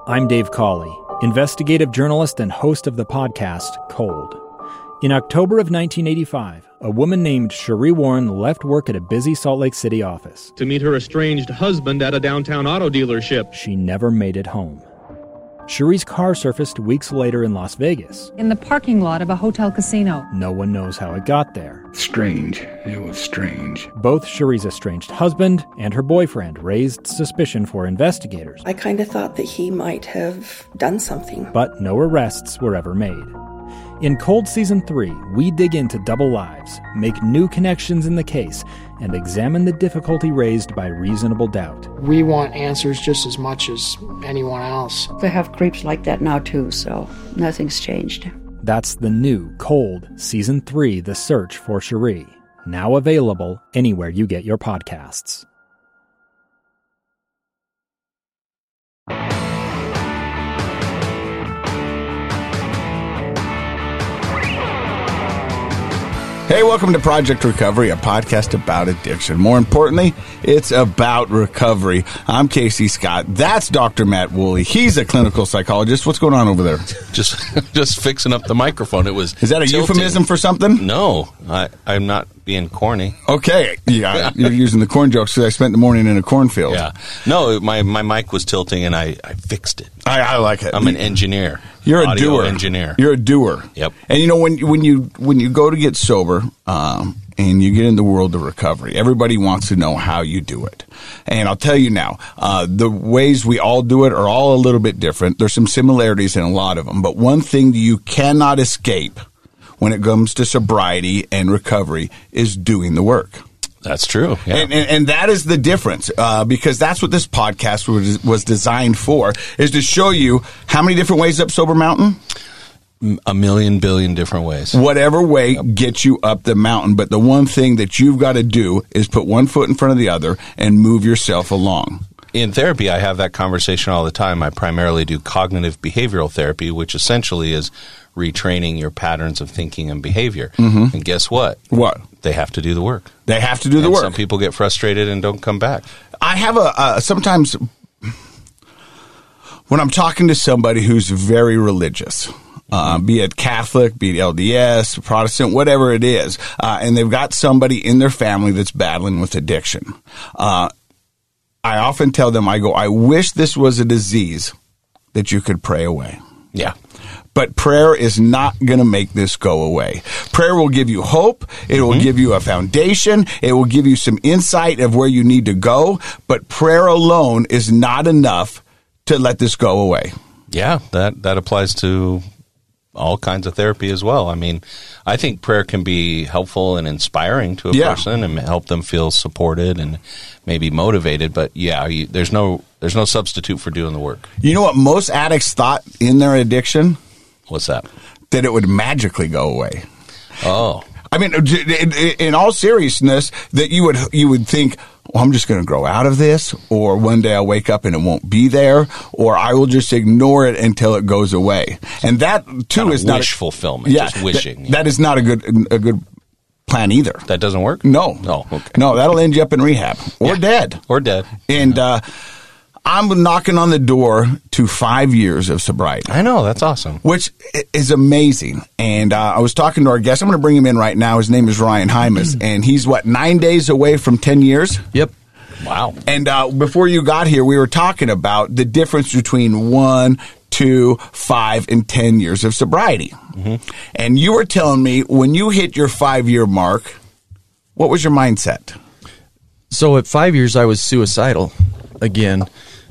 I'm Dave Cawley, investigative journalist and host of the podcast Cold. In October of 1985, a woman named Cherie Warren left work at a busy Salt Lake City office to meet her estranged husband at a downtown auto dealership. She never made it home. Cherie's car surfaced weeks later in Las Vegas. In the parking lot of a hotel casino. No one knows how it got there. Strange. It was strange. Both Cherie's estranged husband and her boyfriend raised suspicion for investigators. I kind of thought that he might have done something. But no arrests were ever made. In Cold Season 3, we dig into double lives, make new connections in the case, and examine the difficulty raised by reasonable doubt. We want answers just as much as anyone else. They have creeps like that now too, so nothing's changed. That's the new Cold Season 3, The Search for Cherie, now available anywhere you get your podcasts. Hey, welcome to Project Recovery, a podcast about addiction. More importantly, it's about recovery. I'm Casey Scott. That's Dr. Matt Woolley. He's a clinical psychologist. What's going on over there? Just fixing up the microphone. Is that a tilting. Euphemism for something? No, I'm not being corny. Okay. Yeah, you're using the corn jokes because I spent the morning in a cornfield. Yeah. No, my mic was tilting and I fixed it. I like it. I'm an engineer. You're a doer. Engineer. You're a doer. Yep. And you know, when you go to get sober, and you get in the world of recovery, everybody wants to know how you do it. And I'll tell you now, the ways we all do it are all a little bit different. There's some similarities in a lot of them. But one thing you cannot escape when it comes to sobriety and recovery is doing the work. That's true. Yeah. And that is the difference, because that's what this podcast was designed for, is to show you how many different ways up Sober Mountain? A million billion different ways. Whatever way gets you up the mountain. But the one thing that you've got to do is put one foot in front of the other and move yourself along. In therapy, I have that conversation all the time. I primarily do cognitive behavioral therapy, which essentially is retraining your patterns of thinking and behavior. Mm-hmm. And guess what? What? They have to do the work. They have to do the work. Some people get frustrated and don't come back. I have sometimes when I'm talking to somebody who's very religious, be it Catholic, be it LDS, Protestant, whatever it is, and they've got somebody in their family that's battling with addiction. I often tell them, I wish this was a disease that you could pray away. Yeah. But prayer is not going to make this go away. Prayer will give you hope. It will give you a foundation. It will give you some insight of where you need to go. But prayer alone is not enough to let this go away. Yeah, that applies to all kinds of therapy as well. I mean, I think prayer can be helpful and inspiring to a person and help them feel supported and maybe motivated. But there's no substitute for doing the work. You know what most addicts thought in their addiction? What's that? That it would magically go away. Oh. I mean, in all seriousness, that you would think, well, I'm just going to grow out of this, or one day I'll wake up and it won't be there, or I will just ignore it until it goes away. And that too is not wish fulfillment. Yeah, just wishing. That is not a good plan either. That doesn't work? No. Oh, okay. No, that'll end you up in rehab or dead. Or dead. And I'm knocking on the door to 5 years of sobriety. I know. That's awesome. Which is amazing. And I was talking to our guest. I'm going to bring him in right now. His name is Ryan Hymas. And he's, 9 days away from 10 years? Yep. Wow. And before you got here, we were talking about the difference between 1, 2, 5, and 10 years of sobriety. Mm-hmm. And you were telling me when you hit your 5-year mark, what was your mindset? So at 5 years, I was suicidal again.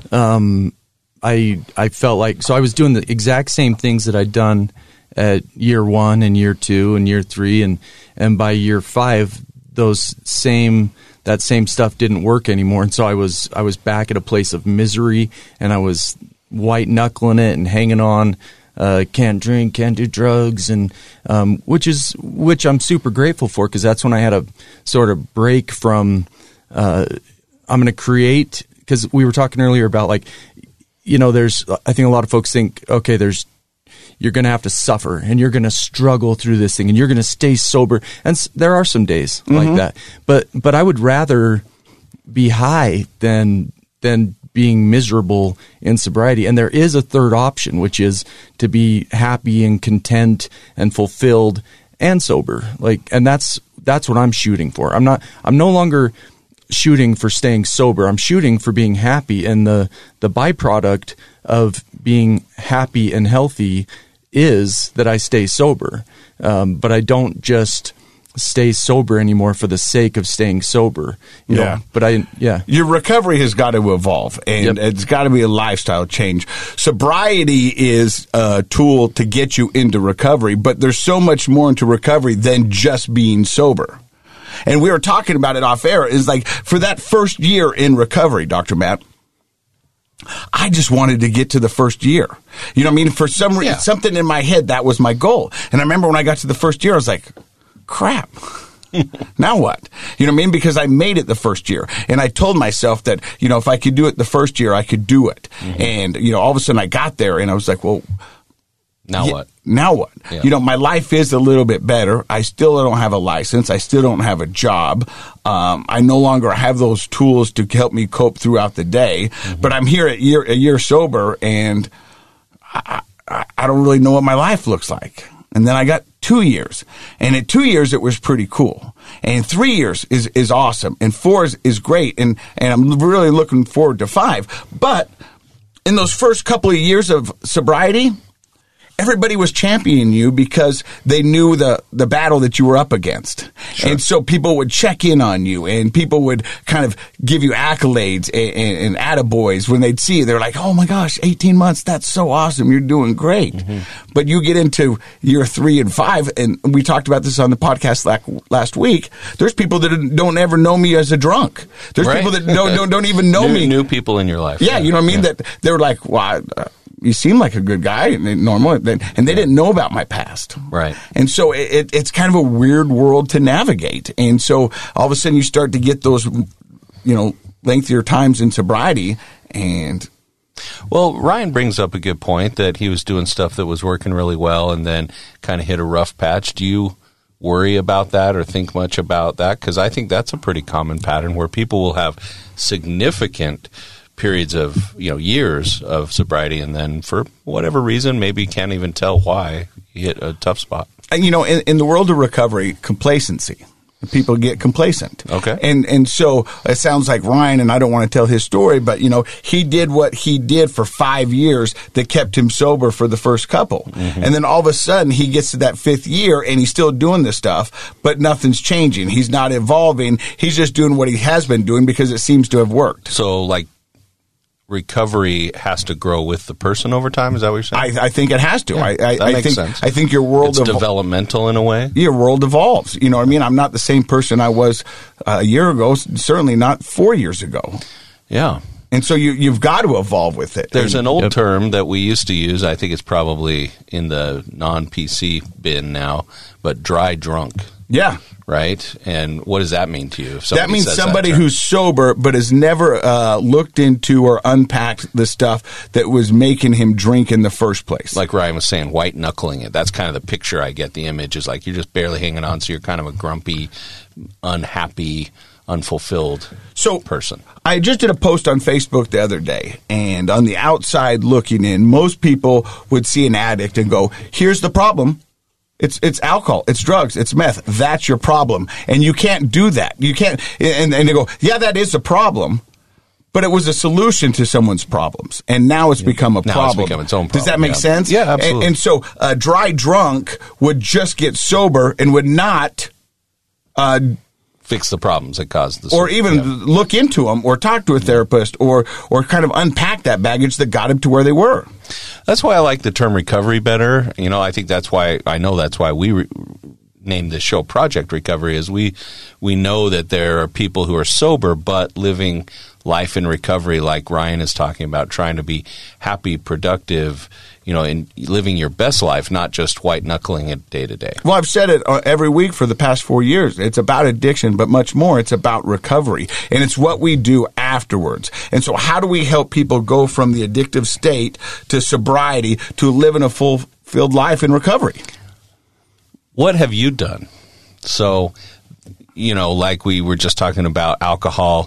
I felt like, so I was doing the exact same things that I'd done at year 1 and year 2 and year 3. And by year 5, that same stuff didn't work anymore. And so I was back at a place of misery, and I was white knuckling it and hanging on. Can't drink, can't do drugs, and which I'm super grateful for, because that's when I had a sort of break from I'm going to create, because we were talking earlier about I think a lot of folks think, okay, you're going to have to suffer and you're going to struggle through this thing and you're going to stay sober, and there are some days like that, but I would rather be high than being miserable in sobriety. And there is a third option, which is to be happy and content and fulfilled and sober. And that's what I'm shooting for. I'm no longer shooting for staying sober. I'm shooting for being happy, and the byproduct of being happy and healthy is that I stay sober. But I don't just stay sober anymore for the sake of staying sober. You know? But your recovery has got to evolve, and it's got to be a lifestyle change. Sobriety is a tool to get you into recovery, but there's so much more into recovery than just being sober. And we were talking about it off air, is like for that first year in recovery, Dr. Matt, I just wanted to get to the first year. You know what I mean? For some reason, something in my head, that was my goal. And I remember when I got to the first year, I was like, crap. Now what? You know what I mean? Because I made it the first year. And I told myself that, if I could do it the first year, I could do it. Mm-hmm. And, all of a sudden I got there and I was like, well, now what? Now what? Yeah. My life is a little bit better. I still don't have a license. I still don't have a job. I no longer have those tools to help me cope throughout the day. Mm-hmm. But I'm here a year sober, and I don't really know what my life looks like. And then I got 2 years. And at 2 years, it was pretty cool. And 3 years is awesome. And 4 is great. And I'm really looking forward to 5. But in those first couple of years of sobriety, everybody was championing you because they knew the battle that you were up against. Sure. And so people would check in on you, and people would kind of give you accolades and attaboys when they'd see you. They're like, oh my gosh, 18 months, that's so awesome. You're doing great. Mm-hmm. But you get into year 3 and 5, and we talked about this on the podcast last week. There's people that don't ever know me as a drunk. There's people that don't even know me. New people in your life. Yeah, you know what I mean? That they're like, well, you seem like a good guy and normal, and they didn't know about my past. Right. And so it's kind of a weird world to navigate. And so all of a sudden you start to get those, lengthier times in sobriety. And well, Ryan brings up a good point that he was doing stuff that was working really well and then kind of hit a rough patch. Do you worry about that or think much about that? Because I think that's a pretty common pattern where people will have significant periods of years of sobriety, and then for whatever reason, maybe can't even tell why you hit a tough spot. And in the world of recovery, complacency. People get complacent. Okay. And so it sounds like Ryan, and I don't want to tell his story, but he did what he did for 5 years that kept him sober for the first couple. Mm-hmm. And then all of a sudden he gets to that 5th year and he's still doing this stuff, but nothing's changing. He's not evolving. He's just doing what he has been doing because it seems to have worked. So recovery has to grow with the person over time. Is that what you're saying? I think it has to. Yeah, that makes sense. I think your world it's developmental in a way. Your world evolves. You know what I mean? I'm not the same person I was a year ago. Certainly not 4 years ago. Yeah. And so you've got to evolve with it. There's an old term that we used to use. I think it's probably in the non-PC bin now, but dry drunk. Yeah. Right? And what does that mean to you? That means somebody who's sober but has never looked into or unpacked the stuff that was making him drink in the first place. Like Ryan was saying, white-knuckling it. That's kind of the picture I get. The image is like you're just barely hanging on, so you're kind of a grumpy, unhappy, unfulfilled person. I just did a post on Facebook the other day, and on the outside looking in, most people would see an addict and go, here's the problem. It's alcohol, it's drugs, it's meth. That's your problem. And you can't do that. You can't. And they go, yeah, that is a problem. But it was a solution to someone's problems. And now it's become a problem. Now it's become its own problem. Does that make sense? Yeah, absolutely. And so a dry drunk would just get sober and would not fix the problems that caused the or even look into them or talk to a therapist or kind of unpack that baggage that got him to where they were. That's why I like the term recovery better. I think that's why we named this show Project Recovery, is we know that there are people who are sober but living life in recovery, like Ryan is talking about, trying to be happy, productive, in living your best life, not just white-knuckling it day to day. Well, I've said it every week for the past 4 years. It's about addiction, but much more. It's about recovery, and it's what we do afterwards. And so how do we help people go from the addictive state to sobriety to living a fulfilled life in recovery? What have you done? So, like we were just talking about alcohol,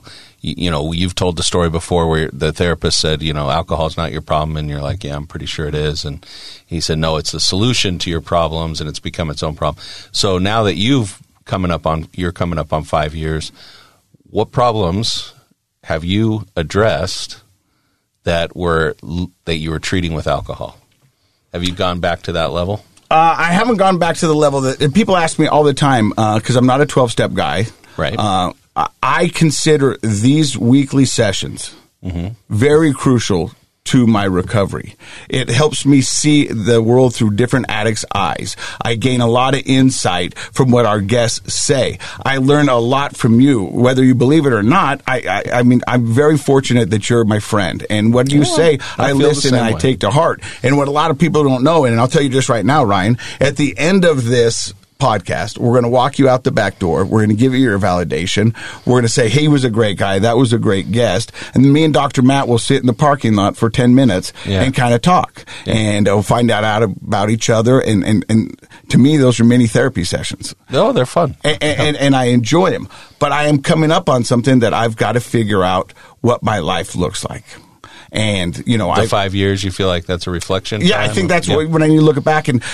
you've told the story before where the therapist said, alcohol's not your problem, and you're like, yeah, I'm pretty sure it is. And he said, no, it's the solution to your problems, and it's become its own problem. So now that you're coming up on 5 years, what problems have you addressed that you were treating with alcohol? Have you gone back to that level? I haven't gone back to the level that, and people ask me all the time, because I'm not a 12-step guy. Right. I consider these weekly sessions very crucial to my recovery. It helps me see the world through different addicts' eyes. I gain a lot of insight from what our guests say. I learn a lot from you, whether you believe it or not. I mean, I'm very fortunate that you're my friend. And what you say, I listen and I take to heart. And what a lot of people don't know, and I'll tell you just right now, Ryan, at the end of this podcast, we're going to walk you out the back door. We're going to give you your validation. We're going to say, hey, he was a great guy. That was a great guest. And then me and Dr. Matt will sit in the parking lot for 10 minutes and kind of talk. Yeah. And we'll find out about each other. And to me, those are mini therapy sessions. No, they're fun. And I enjoy them. But I am coming up on something that I've got to figure out what my life looks like. And, the 5 years, you feel like that's a reflection? Yeah, I think that's when I need to look back and,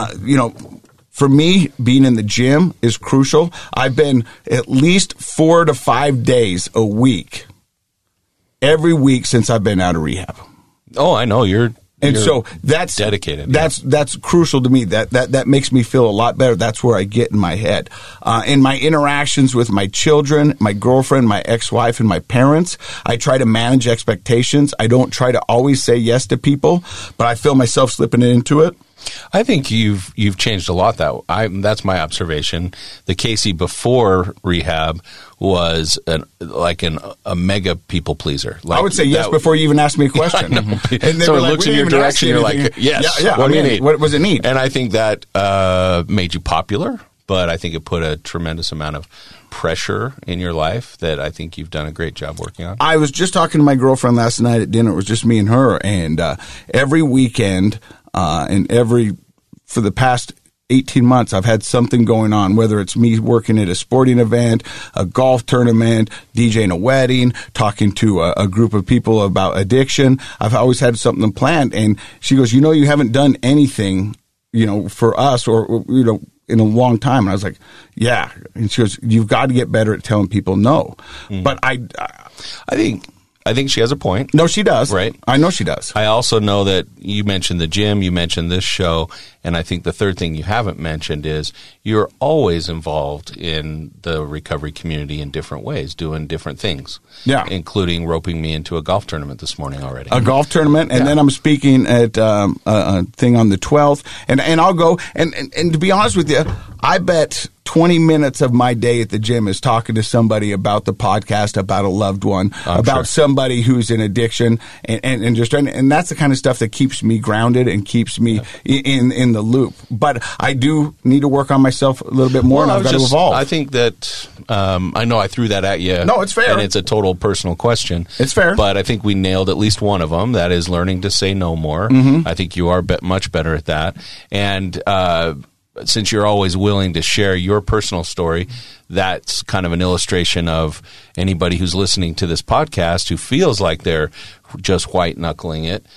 for me, being in the gym is crucial. I've been at least 4 to 5 days a week, every week since I've been out of rehab. Oh, I know. You're so that's dedicated. That's crucial to me. That makes me feel a lot better. That's where I get in my head. In my interactions with my children, my girlfriend, my ex-wife, and my parents, I try to manage expectations. I don't try to always say yes to people, but I feel myself slipping into it. I think you've changed a lot. That's my observation. The Casey before rehab was a mega people pleaser. I would say yes before you even asked me a question. And so it looks in your direction. You're like, yes. Yeah. What do you need? What was it need? And I think that made you popular, but I think it put a tremendous amount of pressure in your life that I think you've done a great job working on. I was just talking to my girlfriend last night at dinner. It was just me and her, and every weekend. For the past 18 months, I've had something going on, whether it's me working at a sporting event, a golf tournament, DJing a wedding, talking to a group of people about addiction. I've always had something planned. And she goes, you haven't done anything, for us or in a long time. And I was like, yeah. And she goes, you've got to get better at telling people no. But I think she has a point. No, she does. Right? I know she does. I also know that you mentioned the gym, you mentioned this show, and I think the third thing you haven't mentioned is you're always involved in the recovery community in different ways, doing different things. Yeah. Including roping me into a golf tournament this morning already. A golf tournament, and then I'm speaking at a thing on the 12th, and I'll go, and to be honest with you, I bet 20 minutes of my day at the gym is talking to somebody about the podcast, about a loved one, about somebody who's in addiction, and just trying. And that's the kind of stuff that keeps me grounded and keeps me in the loop. But I do need to work on myself a little bit more, and I've got to evolve. I think that I know I threw that at you. No, it's fair, and it's a total personal question. It's fair, but I think we nailed at least one of them. That is learning to say no more. I think you are much better at that, and. Since you're always willing to share your personal story, that's kind of an illustration of anybody who's listening to this podcast who feels like they're just white-knuckling it.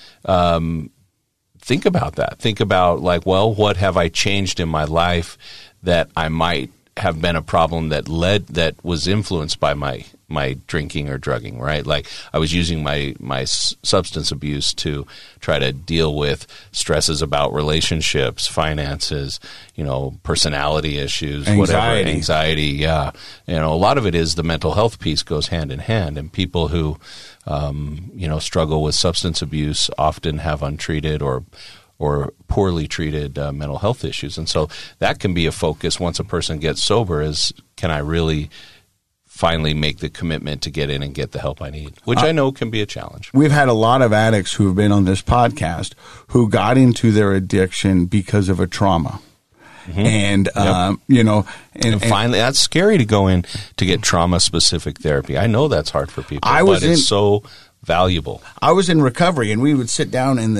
Think about that. Think about what have I changed in my life that I might have been a problem that was influenced by my drinking or drugging, right? Like I was using my substance abuse to try to deal with stresses about relationships, finances, personality issues, anxiety. Yeah. A lot of it is the mental health piece goes hand in hand, and people who, struggle with substance abuse often have untreated or poorly treated mental health issues. And so that can be a focus once a person gets sober is, can I really finally make the commitment to get in and get the help I need, which I know can be a challenge. We've had a lot of addicts who have been on this podcast who got into their addiction because of a trauma. And, and finally, that's scary to go in to get trauma-specific therapy. I know that's hard for people, but it's so valuable. I was in recovery, and we would sit down in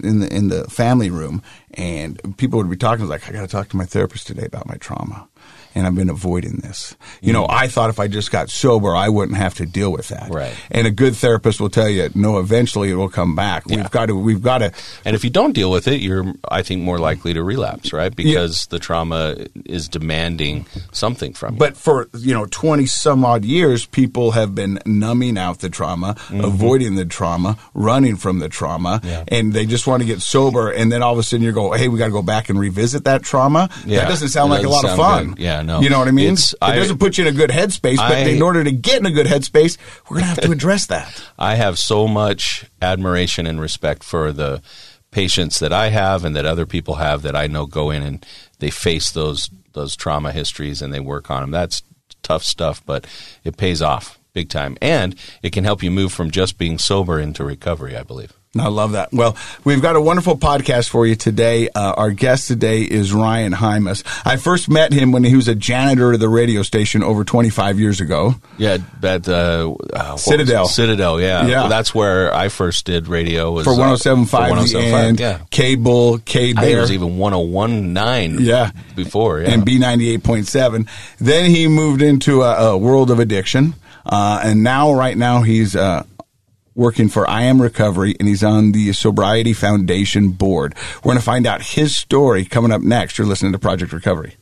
the family room, and people would be talking like, I got to talk to my therapist today about my trauma. and I've been avoiding this. You know, I thought if I just got sober, I wouldn't have to deal with that. Right. And a good therapist will tell you, no, eventually it will come back. Yeah. We've got to. And if you don't deal with it, you're, I think, more likely to relapse, right? Because the trauma is demanding something from you. But for, 20 some odd years, people have been numbing out the trauma, avoiding the trauma, running from the trauma, and they just want to get sober. And then all of a sudden you go, hey, we got to go back and revisit that trauma. Yeah. That doesn't sound like a lot of fun. Good. Yeah, no. You know what I mean? It doesn't put you in a good headspace, but in order to get in a good headspace, we're going to have to address that. I have so much admiration and respect for the patients that I have and that other people have that I know go in and they face those trauma histories and they work on them. That's tough stuff, but it pays off big time. And it can help you move from just being sober into recovery, I believe. I love that. Well, we've got a wonderful podcast for you today. Our guest today is Ryan Hymas. I first met him when he was a janitor at the radio station over 25 years ago. Yeah, at Citadel. Citadel, yeah. Well, that's where I first did radio. Was, for 107.5 and Cable, K-Bear. I think it was even 101.9 before. Yeah. And B98.7. Then he moved into a world of addiction. And right now, he's working for I Am Recovery, and he's on the Sobriety Foundation board. We're going to find out his story coming up next. You're listening to Project Recovery.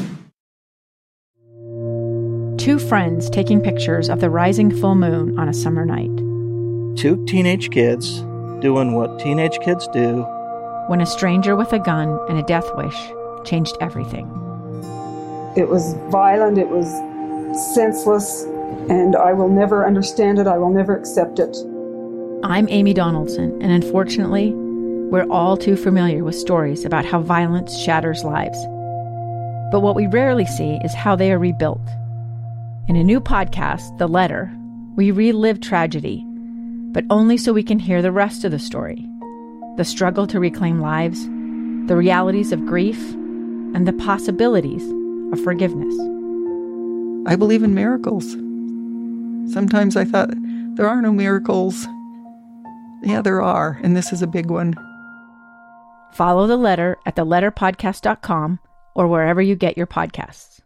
Two friends taking pictures of the rising full moon on a summer night. Two teenage kids doing what teenage kids do. When a stranger with a gun and a death wish changed everything. It was violent, it was senseless, and I will never understand it, I will never accept it. I'm Amy Donaldson, and unfortunately, we're all too familiar with stories about how violence shatters lives. But what we rarely see is how they are rebuilt. In a new podcast, The Letter, we relive tragedy, but only so we can hear the rest of the story. The struggle to reclaim lives, the realities of grief, and the possibilities of forgiveness. I believe in miracles. Sometimes I thought, there are no miracles. Yeah, there are, and this is a big one. Follow The Letter at theletterpodcast.com or wherever you get your podcasts.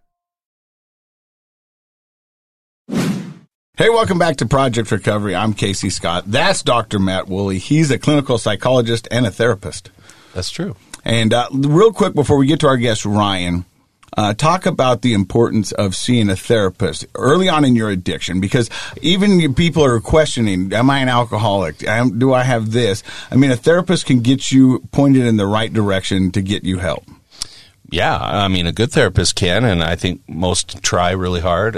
Hey, welcome back to Project Recovery. I'm Casey Scott. That's Dr. Matt Woolley. He's a clinical psychologist and a therapist. That's true. And real quick, before we get to our guest, Ryan, talk about the importance of seeing a therapist early on in your addiction, because even people are questioning, am I an alcoholic? Do I have this? I mean, a therapist can get you pointed in the right direction to get you help. Yeah, I mean, a good therapist can, and I think most try really hard.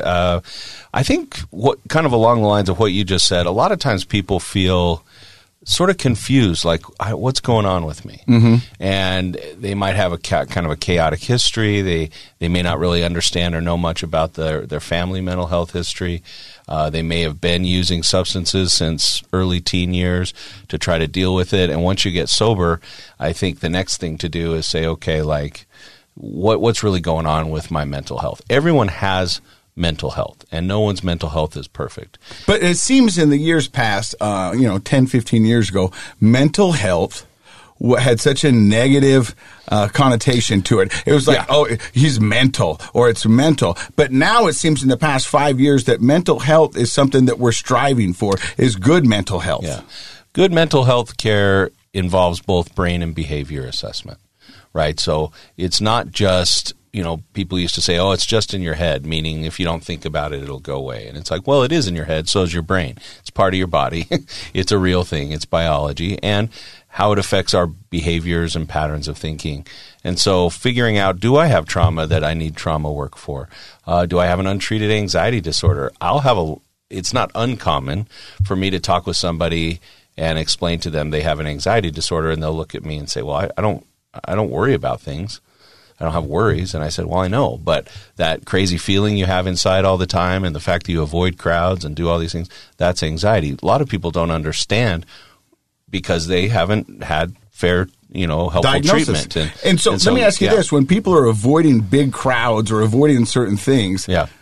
I think what kind of along the lines of what you just said, a lot of times people feel sort of confused, like, what's going on with me? Mm-hmm. And they might have a kind of a chaotic history. They may not really understand or know much about their family mental health history. They may have been using substances since early teen years to try to deal with it. And once you get sober, I think the next thing to do is say, okay, like, what's really going on with my mental health? Everyone has mental health, and no one's mental health is perfect. But it seems in the years past, 10, 15 years ago, mental health had such a negative connotation to it. It was like, oh, he's mental, or it's mental. But now it seems in the past 5 years that mental health is something that we're striving for, is good mental health. Yeah. Good mental health care involves both brain and behavior assessment, right? So it's not just, people used to say, oh, it's just in your head, meaning if you don't think about it, it'll go away. And it's like, well, it is in your head, so is your brain. It's part of your body. It's a real thing. It's biology. And how it affects our behaviors and patterns of thinking. And so figuring out, do I have trauma that I need trauma work for? Do I have an untreated anxiety disorder? It's not uncommon for me to talk with somebody and explain to them they have an anxiety disorder, and they'll look at me and say, well, I don't worry about things. I don't have worries. And I said, well, I know, but that crazy feeling you have inside all the time and the fact that you avoid crowds and do all these things, that's anxiety. A lot of people don't understand because they haven't had fair, helpful diagnosis. Treatment. And so let me ask you this. When people are avoiding big crowds or avoiding certain things,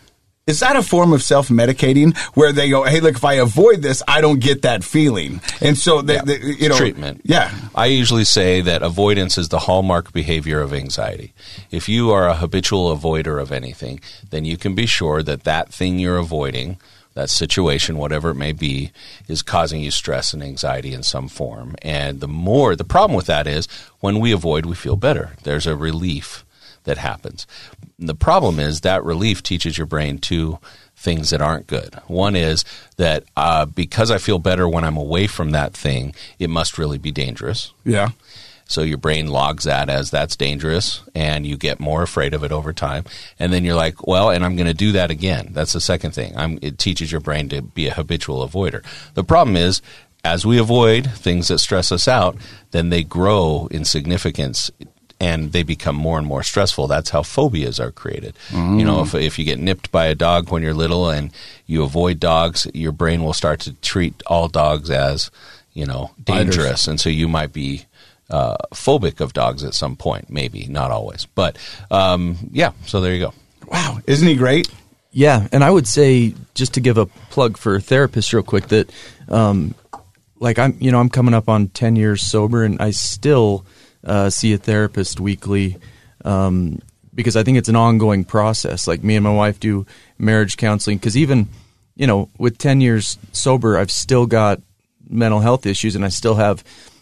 Is that a form of self-medicating where they go, hey, look, if I avoid this, I don't get that feeling? And so, treatment. Yeah. I usually say that avoidance is the hallmark behavior of anxiety. If you are a habitual avoider of anything, then you can be sure that that thing you're avoiding, that situation, whatever it may be, is causing you stress and anxiety in some form. And the problem with that is when we avoid, we feel better. There's a relief that happens. The problem is that relief teaches your brain two things that aren't good. One is that because I feel better when I'm away from that thing, it must really be dangerous. Yeah. So your brain logs that as that's dangerous, and you get more afraid of it over time. And then you're like, well, and I'm going to do that again. That's the second thing. It teaches your brain to be a habitual avoider. The problem is, as we avoid things that stress us out, then they grow in significance and they become more and more stressful. That's how phobias are created. You know, if you get nipped by a dog when you're little and you avoid dogs, your brain will start to treat all dogs as, dangerous. And so you might be phobic of dogs at some point, maybe, not always. But, so there you go. Wow. Isn't he great? Yeah, and I would say, just to give a plug for therapists real quick, that I'm coming up on 10 years sober, and I still see a therapist weekly because I think it's an ongoing process. Like, me and my wife do marriage counseling because even, with 10 years sober, I've still got mental health issues, and I still have,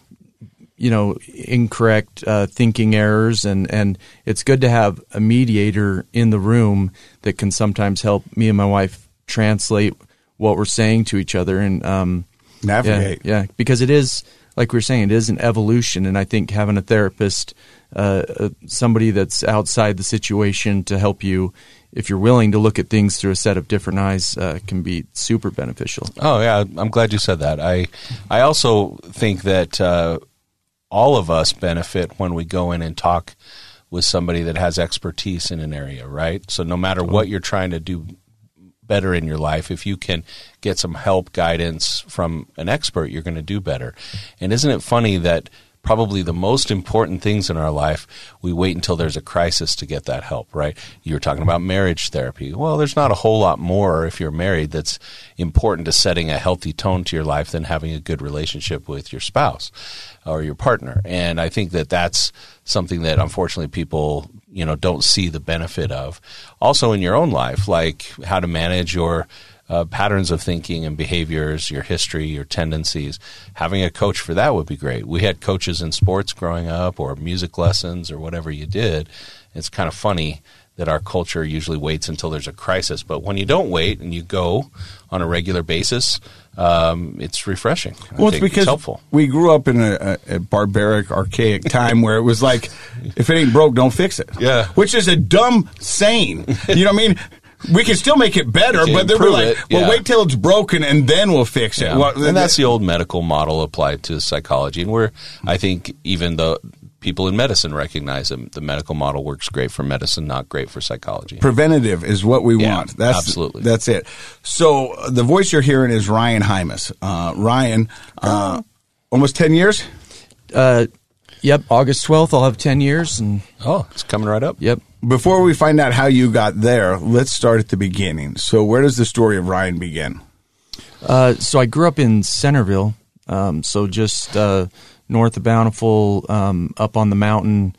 incorrect thinking errors, and it's good to have a mediator in the room that can sometimes help me and my wife translate what we're saying to each other and navigate. Yeah, because it is, like we were saying, it is an evolution, and I think having a therapist, somebody that's outside the situation to help you, if you're willing to look at things through a set of different eyes, can be super beneficial. Oh, yeah, I'm glad you said that. I also think that all of us benefit when we go in and talk with somebody that has expertise in an area, right? So no matter what you're trying to do better in your life, if you can get some help, guidance from an expert, you're going to do better. And isn't it funny that probably the most important things in our life, we wait until there's a crisis to get that help, right? You were talking about marriage therapy. Well, there's not a whole lot more if you're married that's important to setting a healthy tone to your life than having a good relationship with your spouse or your partner. And I think that that's something that unfortunately people, don't see the benefit of. Also in your own life, like how to manage your patterns of thinking and behaviors, your history, your tendencies. Having a coach for that would be great. We had coaches in sports growing up or music lessons or whatever you did. It's kind of funny that our culture usually waits until there's a crisis. But when you don't wait and you go on a regular basis, it's refreshing. Well, it's because helpful. We grew up in a barbaric, archaic time where it was like, if it ain't broke, don't fix it. Yeah. Which is a dumb saying. You know what I mean? We can still make it better, but they were like, wait till it's broken and then we'll fix it. Yeah. Well, and that's the old medical model applied to psychology. And I think even the people in medicine recognize that the medical model works great for medicine, not great for psychology. Preventative is what we want. Absolutely. That's it. So the voice you're hearing is Ryan Hymas. Ryan, almost 10 years? Yep, August 12th, I'll have 10 years. It's coming right up. Yep. Before we find out how you got there, let's start at the beginning. So where does the story of Ryan begin? So I grew up in Centerville, so just north of Bountiful, up on the mountain.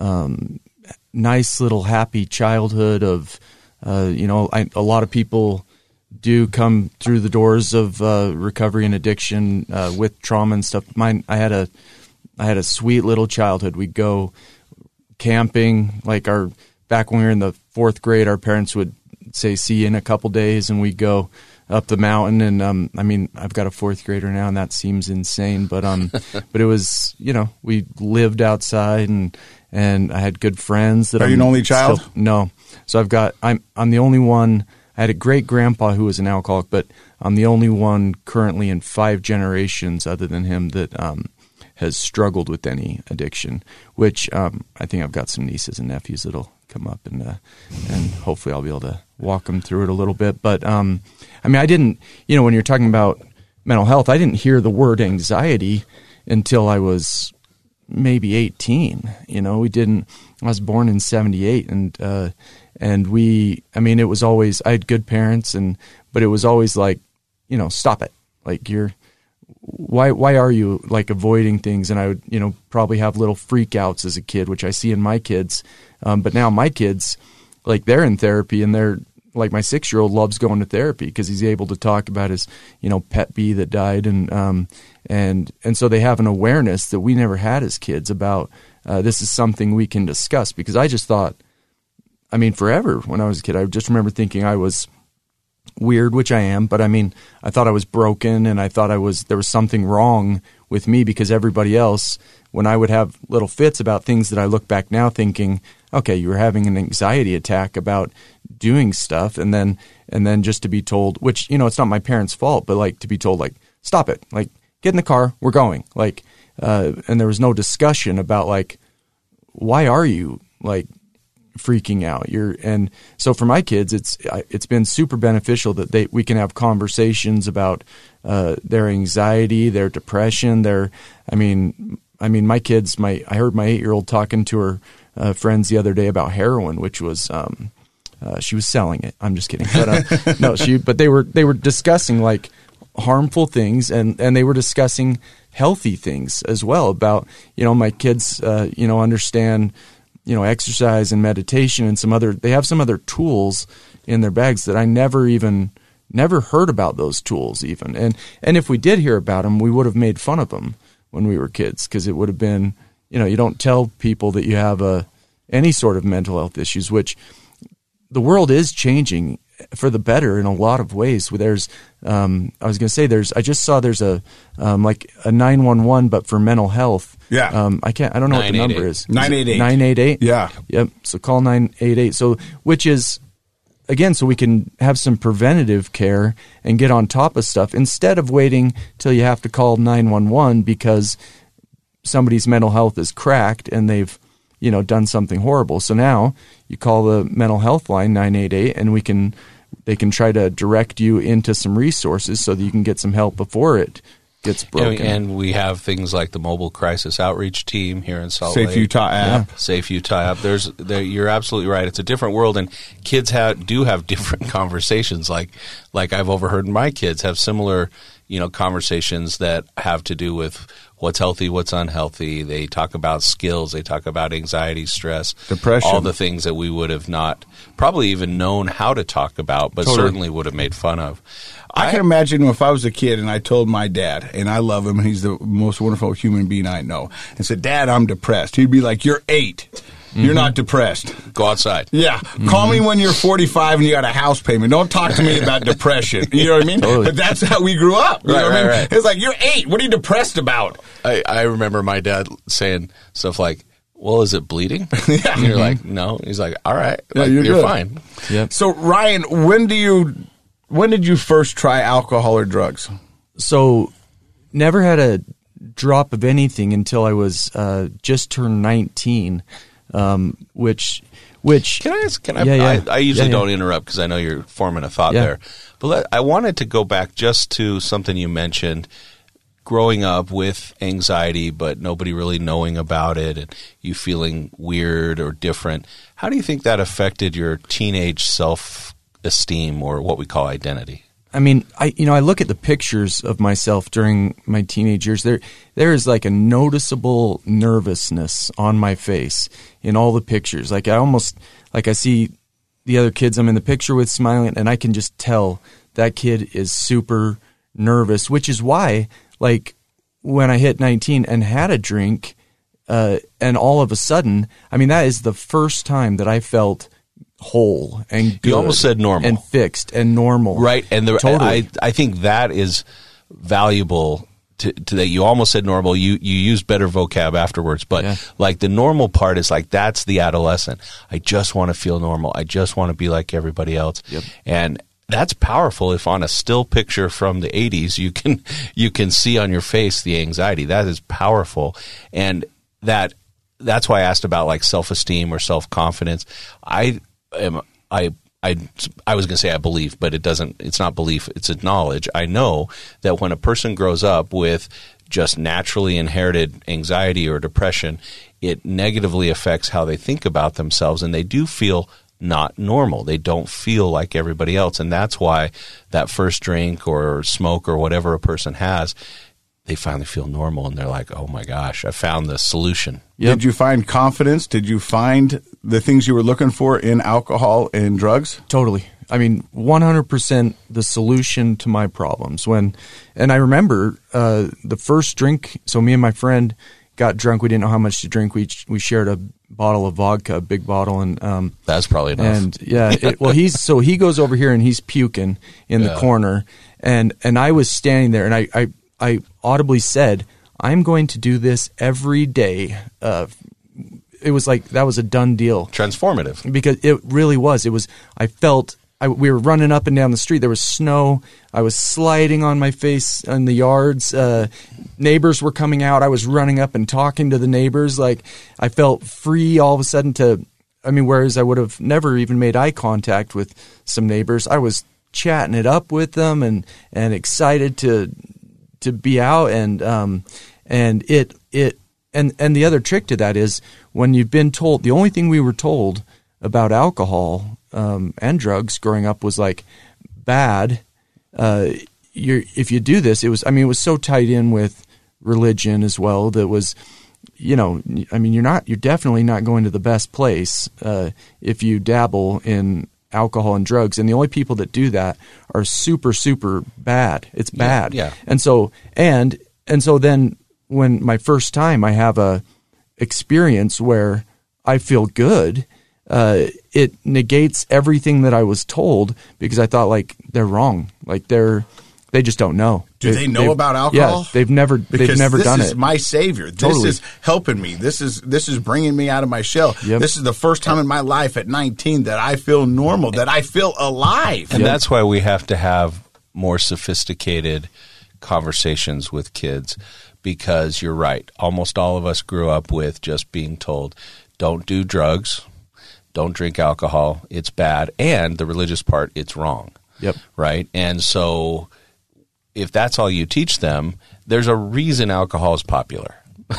Nice little happy childhood of, a lot of people do come through the doors of recovery and addiction with trauma and stuff. I had a sweet little childhood. We'd go camping, back when we were in the fourth grade, our parents would say, see you in a couple days, and we'd go up the mountain. And, I've got a fourth grader now, and that seems insane, but it was, we lived outside, and I had good friends. Are you an only child? No. So I'm the only one. I had a great grandpa who was an alcoholic, but I'm the only one currently in 5 generations other than him that, has struggled with any addiction, which I think I've got some nieces and nephews that'll come up and hopefully I'll be able to walk them through it a little bit. But I didn't, when you're talking about mental health, I didn't hear the word anxiety until I was maybe 18. I was born in 78, and it was always, I had good parents, but it was always like, stop it. Like, why are you like avoiding things? And I would, probably have little freak outs as a kid, which I see in my kids. But now my kids, like, they're in therapy, and they're like, my 6-year-old loves going to therapy because he's able to talk about his, pet bee that died. And so they have an awareness that we never had as kids about, this is something we can discuss. Because I just thought, forever when I was a kid, I just remember thinking I was weird, which I am, but I thought I was broken, and I thought there was something wrong with me because everybody else, when I would have little fits about things that I look back now thinking, okay, you were having an anxiety attack about doing stuff, and then just to be told, which, it's not my parents' fault, but like to be told, like, stop it, like, get in the car, we're going, like, and there was no discussion about, like, why are you, like, freaking out? And so for my kids, it's been super beneficial that we can have conversations about their anxiety, their depression, my kids. I heard my 8-year-old talking to her friends the other day about heroin, which was she was selling it. I'm just kidding, but but they were discussing like harmful things, and they were discussing healthy things as well about my kids understand exercise and meditation and they have some other tools in their bags that I never heard about those tools even. And if we did hear about them, we would have made fun of them when we were kids, because it would have been, you don't tell people that you have any sort of mental health issues, which the world is changing for the better in a lot of ways. There's, I just saw there's a 911, but for mental health. Yeah. I don't know what the number is. 988. 988? Yeah. Yep. So call 988. So, which is, again, so we can have some preventative care and get on top of stuff instead of waiting till you have to call 911 because somebody's mental health is cracked and they've, done something horrible. So now you call the mental health line 988, and they can try to direct you into some resources so that you can get some help before it gets broken. And we have things like the Mobile Crisis Outreach Team here in Salt Lake. Safe Utah app. Yeah. Safe Utah app. You're absolutely right. It's a different world, and kids do have different conversations. Like I've overheard my kids have similar, conversations that have to do with what's healthy, what's unhealthy. They talk about skills. They talk about anxiety, stress, depression, all the things that we would have not probably even known how to talk about, but certainly would have made fun of. I can imagine if I was a kid and I told my dad, and I love him, and he's the most wonderful human being I know, and said, "Dad, I'm depressed." He'd be like, "You're 8. You're not depressed. Go outside." Yeah. Call me when you're 45 and you got a house payment. Don't talk to me about depression. You know what I mean? Totally. But that's how we grew up. You know what I mean? Right. It's like, you're 8. What are you depressed about? I remember my dad saying stuff like, "Well, is it bleeding?" Yeah. And you're like, "No." He's like, "All right. Yeah, like, you're fine." Yep. So, Ryan, when did you first try alcohol or drugs? So, never had a drop of anything until I was just turned 19. Which can I ask? I usually don't interrupt because I know you're forming a thought there. But I wanted to go back just to something you mentioned. Growing up with anxiety, but nobody really knowing about it, and you feeling weird or different. How do you think that affected your teenage self-esteem, or what we call identity? I look at the pictures of myself during my teenage years. There is like a noticeable nervousness on my face in all the pictures. Like I see the other kids I'm in the picture with smiling, and I can just tell that kid is super nervous, which is why, like, when I hit 19 and had a drink, and all of a sudden, that is the first time that I felt whole and good. You almost said normal. And fixed and normal. Right. And totally. I think that is valuable to that. You almost said normal. You use better vocab afterwards. But like the normal part is like, that's the adolescent. I just want to feel normal. I just want to be like everybody else. Yep. And that's powerful if on a still picture from the 80s you can see on your face the anxiety. That is powerful. And that's why I asked about like self-esteem or self-confidence. I was going to say I believe, but it's not belief, it's a knowledge. I know that when a person grows up with just naturally inherited anxiety or depression, it negatively affects how they think about themselves, and they do feel not normal. They don't feel like everybody else, and that's why that first drink or smoke or whatever a person has, they finally feel normal, and they're like, oh my gosh, I found the solution. Yep. Did you find confidence? Did you find the things you were looking for in alcohol and drugs? Totally. I mean, 100% the solution to my problems. And I remember the first drink, so me and my friend got drunk. We didn't know how much to drink. We shared a bottle of vodka, a big bottle, and that's probably enough. And yeah, he goes over here and he's puking in the corner, and I was standing there, and I audibly said, I'm going to do this every day. It was like that was a done deal. Transformative. Because it really was. It was. We were running up and down the street. There was snow. I was sliding on my face in the yards. Neighbors were coming out. I was running up and talking to the neighbors. Like, I felt free all of a sudden whereas I would have never even made eye contact with some neighbors, I was chatting it up with them and excited to be out. And the other trick to that is when you've been told, the only thing we were told about alcohol and drugs growing up was like bad. If you do this, it was so tied in with religion as well. That was, you're definitely not going to the best place if you dabble in alcohol and drugs. And the only people that do that are super, super bad. It's bad. Yeah. And so then when my first time I have a experience where I feel good, it negates everything that I was told because I thought like they're wrong. Like they just don't know. Do they know about alcohol? Yeah, they've never done it. This is my savior. Totally. This is helping me. This is bringing me out of my shell. Yep. This is the first time in my life at 19 that I feel normal, that I feel alive. And that's why we have to have more sophisticated conversations with kids, because you're right. Almost all of us grew up with just being told, don't do drugs, don't drink alcohol, it's bad, and the religious part, it's wrong. Yep. Right? And so if that's all you teach them, there's a reason alcohol is popular.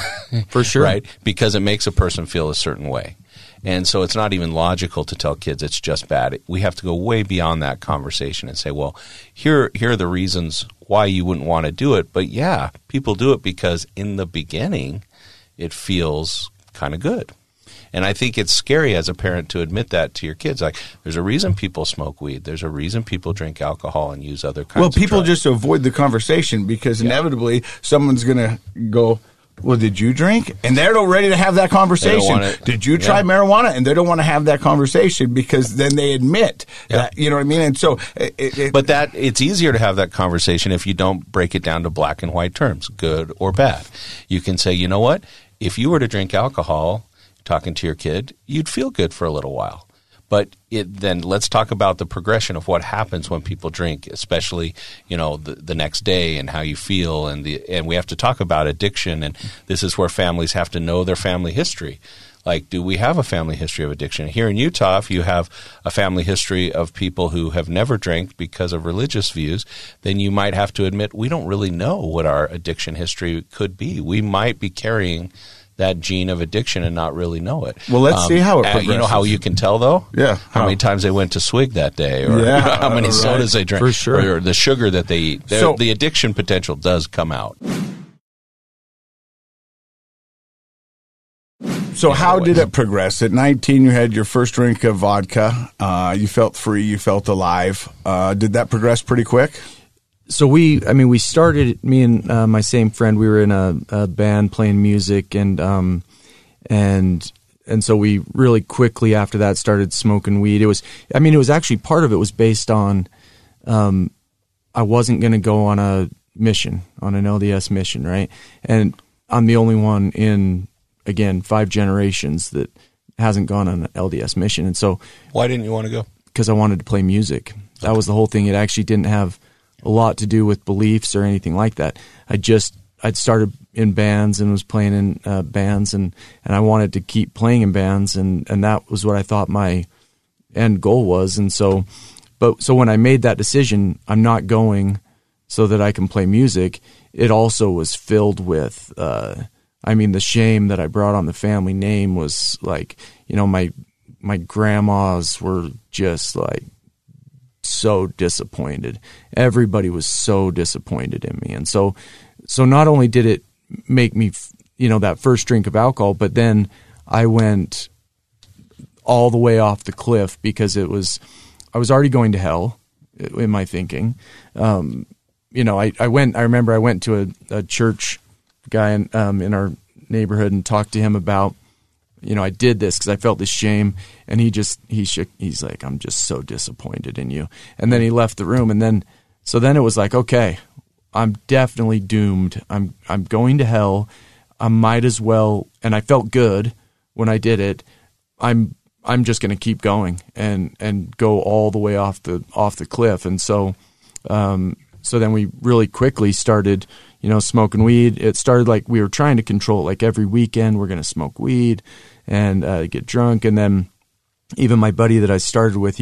For sure. Right? Because it makes a person feel a certain way. And so it's not even logical to tell kids it's just bad. We have to go way beyond that conversation and say, well, here are the reasons why you wouldn't want to do it. But yeah, people do it because in the beginning it feels kind of good. And I think it's scary as a parent to admit that to your kids. Like, there's a reason people smoke weed. There's a reason people drink alcohol and use other kinds of drugs. Well, people just avoid the conversation because inevitably someone's going to go, well, did you drink? And they're not ready to have that conversation. Did you try marijuana? And they don't want to have that conversation because then they admit that, you know what I mean? And so but it's easier to have that conversation if you don't break it down to black and white terms, good or bad. You can say, you know what? If you were to drink alcohol, talking to your kid, you'd feel good for a little while. But then let's talk about the progression of what happens when people drink, especially, the next day and how you feel. And we have to talk about addiction. And this is where families have to know their family history. Like, do we have a family history of addiction? Here in Utah, if you have a family history of people who have never drank because of religious views, then you might have to admit we don't really know what our addiction history could be. We might be carrying that gene of addiction and not really know it. Well, let's see how it progresses. You know how you can tell, though? Yeah. How many times they went to swig that day, or how many sodas they drank, for sure, or the sugar that they eat. So, the addiction potential does come out. So how did it progress? At 19, you had your first drink of vodka. You felt free. You felt alive. Did that progress pretty quick? So we started, me and my same friend, we were in a band playing music, and so we really quickly after that started smoking weed. It was actually, part of it was based on, I wasn't going to go on an LDS mission, right? And I'm the only one in, again, 5 generations that hasn't gone on an LDS mission. And so, why didn't you want to go? Because I wanted to play music. That was the whole thing. It actually didn't have a lot to do with beliefs or anything like that. I'd started in bands and was playing in bands, and I wanted to keep playing in bands, and that was what I thought my end goal was. And so when I made that decision, I'm not going so that I can play music, it also was filled with, the shame that I brought on the family name was like, my grandmas were just like so disappointed. Everybody was so disappointed in me. And so not only did it make me, that first drink of alcohol, but then I went all the way off the cliff because I was already going to hell in my thinking. I remember I went to a church guy in our neighborhood and talked to him about, I did this because I felt this shame, and he's like, I'm just so disappointed in you. And then he left the room, and then it was like, okay, I'm definitely doomed. I'm going to hell. I might as well, and I felt good when I did it. I'm just going to keep going and go all the way off the cliff. And so then we really quickly started, smoking weed. It started like we were trying to control it. Like every weekend we're going to smoke weed and get drunk. And then even my buddy that I started with,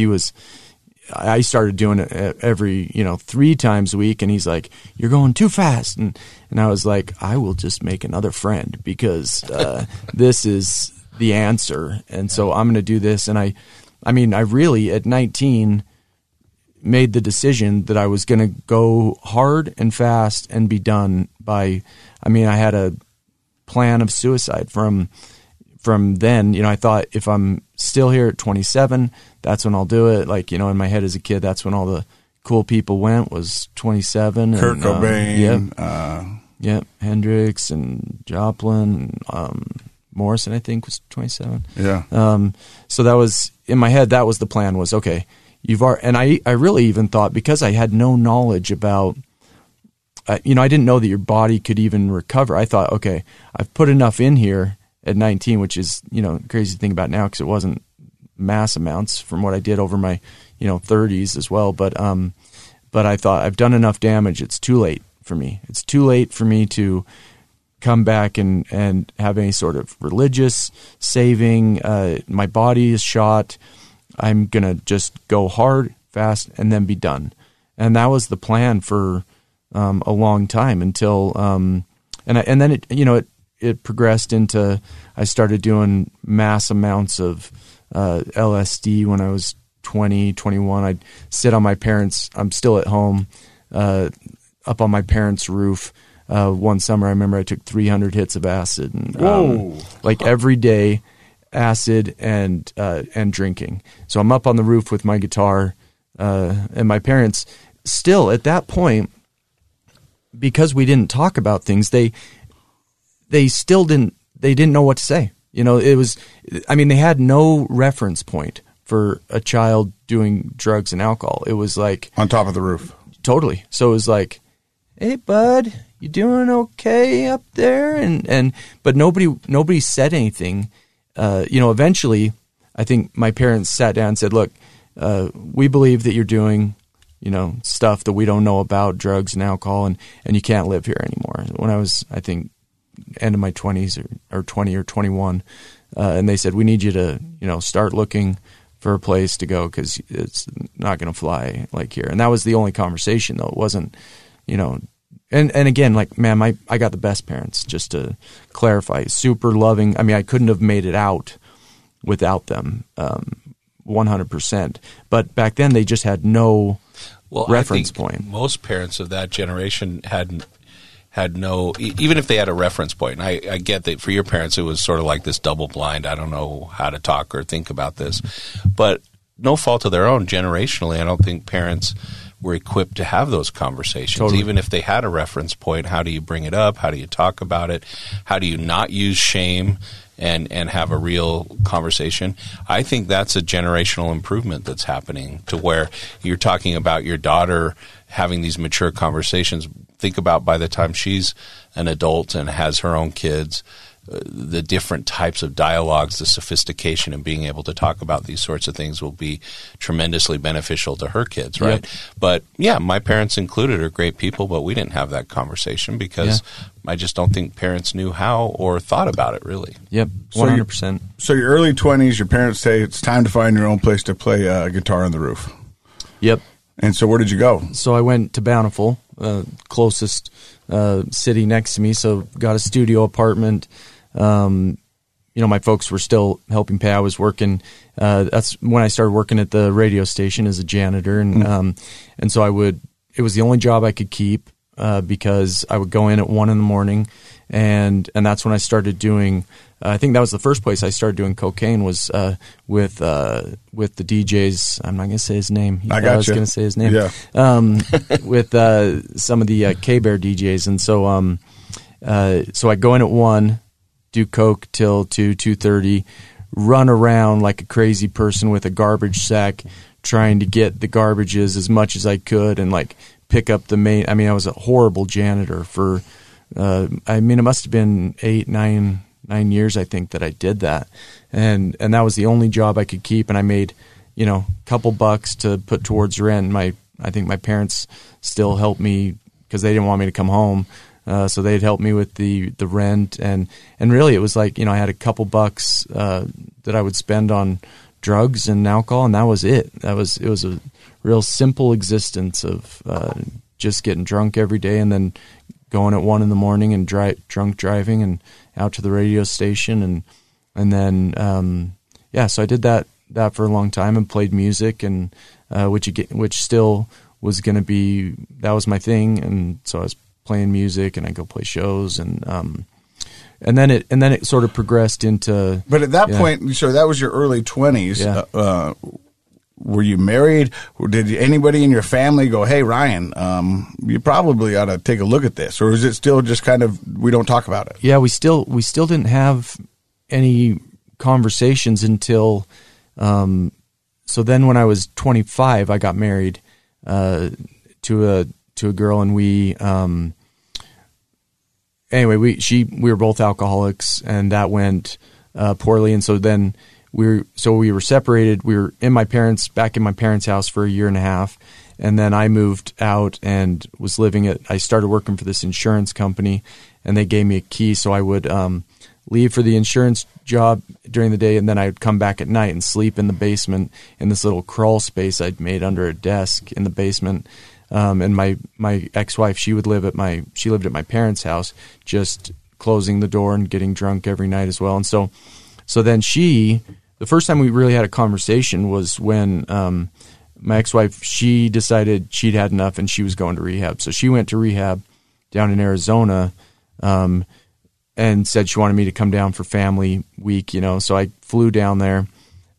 I started doing it every, 3 times a week. And he's like, you're going too fast. And I was like, I will just make another friend because this is the answer. And so I'm going to do this. And I really at 19 made the decision that I was going to go hard and fast and be done by, I had a plan of suicide from then. I thought if I'm still here at 27, that's when I'll do it. Like, in my head as a kid, that's when all the cool people went, was 27. Kurt Cobain. Yep. Hendrix and Joplin, Morrison, I think, was 27. Yeah. So that was, in my head, that was the plan, was, okay, and I really even thought, because I had no knowledge about, I didn't know that your body could even recover. I thought, okay, I've put enough in here at 19, which is, crazy to think about now because it wasn't mass amounts from what I did over my, 30s as well. But I thought I've done enough damage. It's too late for me. It's too late for me to come back and have any sort of religious saving. My body is shot. I'm going to just go hard, fast, and then be done. And that was the plan for a long time until, and then it progressed into, I started doing mass amounts of LSD when I was 20, 21. I'd sit on my parents', I'm still at home, up on my parents' roof. One summer, I remember I took 300 hits of acid, and like every day, acid and drinking. So I'm up on the roof with my guitar, and my parents still at that point, because we didn't talk about things, they didn't know what to say. It was, they had no reference point for a child doing drugs and alcohol. It was like on top of the roof. Totally. So it was like, hey bud, you doing okay up there? But nobody said anything. Eventually, I think my parents sat down and said, look, we believe that you're doing, stuff that we don't know about, drugs and alcohol, and you can't live here anymore. When I was, I think, end of my 20s or 20 or 21, and they said, we need you to, start looking for a place to go because it's not going to fly like here. And that was the only conversation, though. It wasn't, And again, like, man, I got the best parents, just to clarify. Super loving. I couldn't have made it out without them, 100%. But back then, they just had no reference point. Most parents of that generation had no, even if they had a reference point. And I get that for your parents, it was sort of like this double blind. I don't know how to talk or think about this. But no fault of their own. Generationally, I don't think parents were equipped to have those conversations. Totally. Even if they had a reference point, how do you bring it up? How do you talk about it? How do you not use shame and have a real conversation? I think that's a generational improvement that's happening, to where you're talking about your daughter having these mature conversations. Think about by the time she's an adult and has her own kids, the different types of dialogues, the sophistication in being able to talk about these sorts of things will be tremendously beneficial to her kids, right? Yep. But yeah, my parents included are great people, but we didn't have that conversation because I just don't think parents knew how or thought about it really. Yep, 100%. So your early 20s, your parents say it's time to find your own place to play guitar on the roof. Yep. And so where did you go? So I went to Bountiful closest city next to me, so got a studio apartment. My folks were still helping pay. I was working. That's when I started working at the radio station as a janitor, and so it was the only job I could keep because I would go in at 1 a.m, and that's when I started doing. I think that was the first place I started doing cocaine was with the DJs. I'm not going to say his name. I was going to say his name. Yeah. With some of the K-Bear DJs, and so I go in at 1, do coke till 2:30, run around like a crazy person with a garbage sack, trying to get the garbages as much as I could, and like pick up the main. I mean, I was a horrible janitor for. It must have been 9 years, I think, that I did that. And that was the only job I could keep. And I made, a couple bucks to put towards rent. I think my parents still helped me because they didn't want me to come home. So they'd help me with the rent. And really it was like, I had a couple bucks that I would spend on drugs and alcohol, and that was it. It was a real simple existence of just getting drunk every day and then going at 1 a.m. and drunk driving and out to the radio station, and then so I did that for a long time and played music, and which still was going to be, that was my thing, and so I was playing music and I go play shows, and then it sort of progressed into. But at that point, so that was your early 20s. Yeah. Were you married? Did anybody in your family go, "Hey, Ryan, you probably ought to take a look at this," or is it still just kind of we don't talk about it? Yeah, we still didn't have any conversations until. So then, when I was 25, I got married to a girl, and we were both alcoholics, and that went poorly, and so then. We were separated. We were back in my parents' house for a year and a half, and then I moved out and was I started working for this insurance company, and they gave me a key, so I would leave for the insurance job during the day, and then I would come back at night and sleep in the basement in this little crawl space I'd made under a desk in the basement. And my ex-wife, she lived at my parents' house, just closing the door and getting drunk every night as well. And so then the first time we really had a conversation was when my ex-wife, she decided she'd had enough and she was going to rehab. So she went to rehab down in Arizona and said she wanted me to come down for family week, So I flew down there,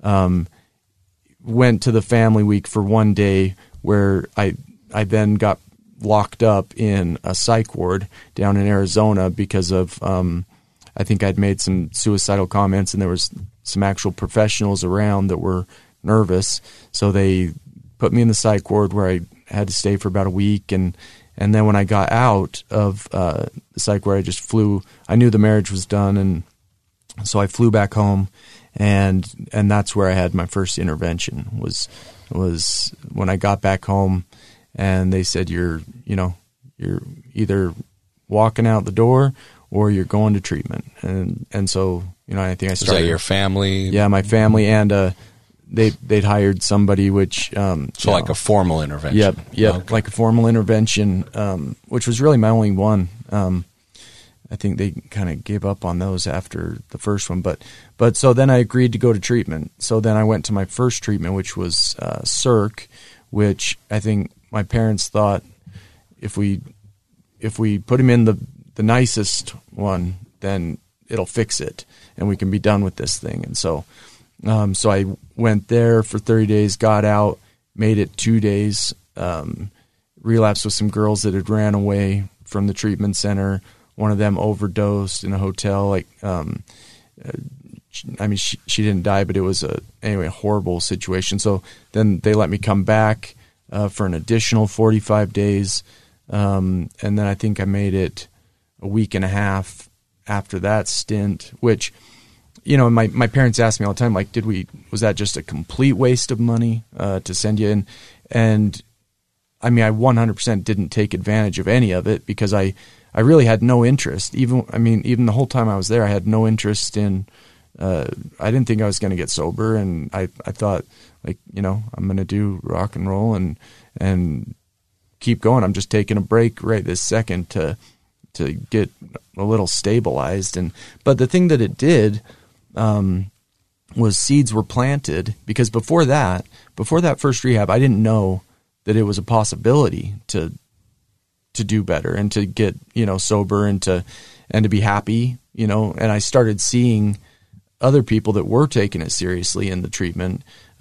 went to the family week for one day where I then got locked up in a psych ward down in Arizona because of I think I'd made some suicidal comments, and there was some actual professionals around that were nervous. So they put me in the psych ward where I had to stay for about a week. And then when I got out of the psych ward, I just flew. I knew the marriage was done, and so I flew back home. And that's where I had my first intervention was when I got back home, and they said, you're either walking out the door or you're going to treatment. And so, I think I started. Is that your family? Yeah, my family, and they'd hired somebody, which like a formal intervention. Yep, okay. Like a formal intervention, which was really my only one. I think they kind of gave up on those after the first one, but so then I agreed to go to treatment. So then I went to my first treatment, which was Circ, which I think my parents thought if we put him in the nicest one, then it'll fix it and we can be done with this thing. And so I went there for 30 days, got out, made it 2 days, relapsed with some girls that had ran away from the treatment center. One of them overdosed in a hotel. She didn't die, but it was a horrible situation. So then they let me come back for an additional 45 days. And then I think I made it a week and a half after that stint, which, my parents asked me all the time, like, was that just a complete waste of money to send you in? And I 100% didn't take advantage of any of it because I really had no interest. Even the whole time I was there, I had no interest in, I didn't think I was going to get sober. And I thought, I'm going to do rock and roll and keep going. I'm just taking a break right this second to get a little stabilized. But the thing that it did was seeds were planted, because before that first rehab, I didn't know that it was a possibility to do better and to get, sober and to be happy, and I started seeing other people that were taking it seriously in the treatment,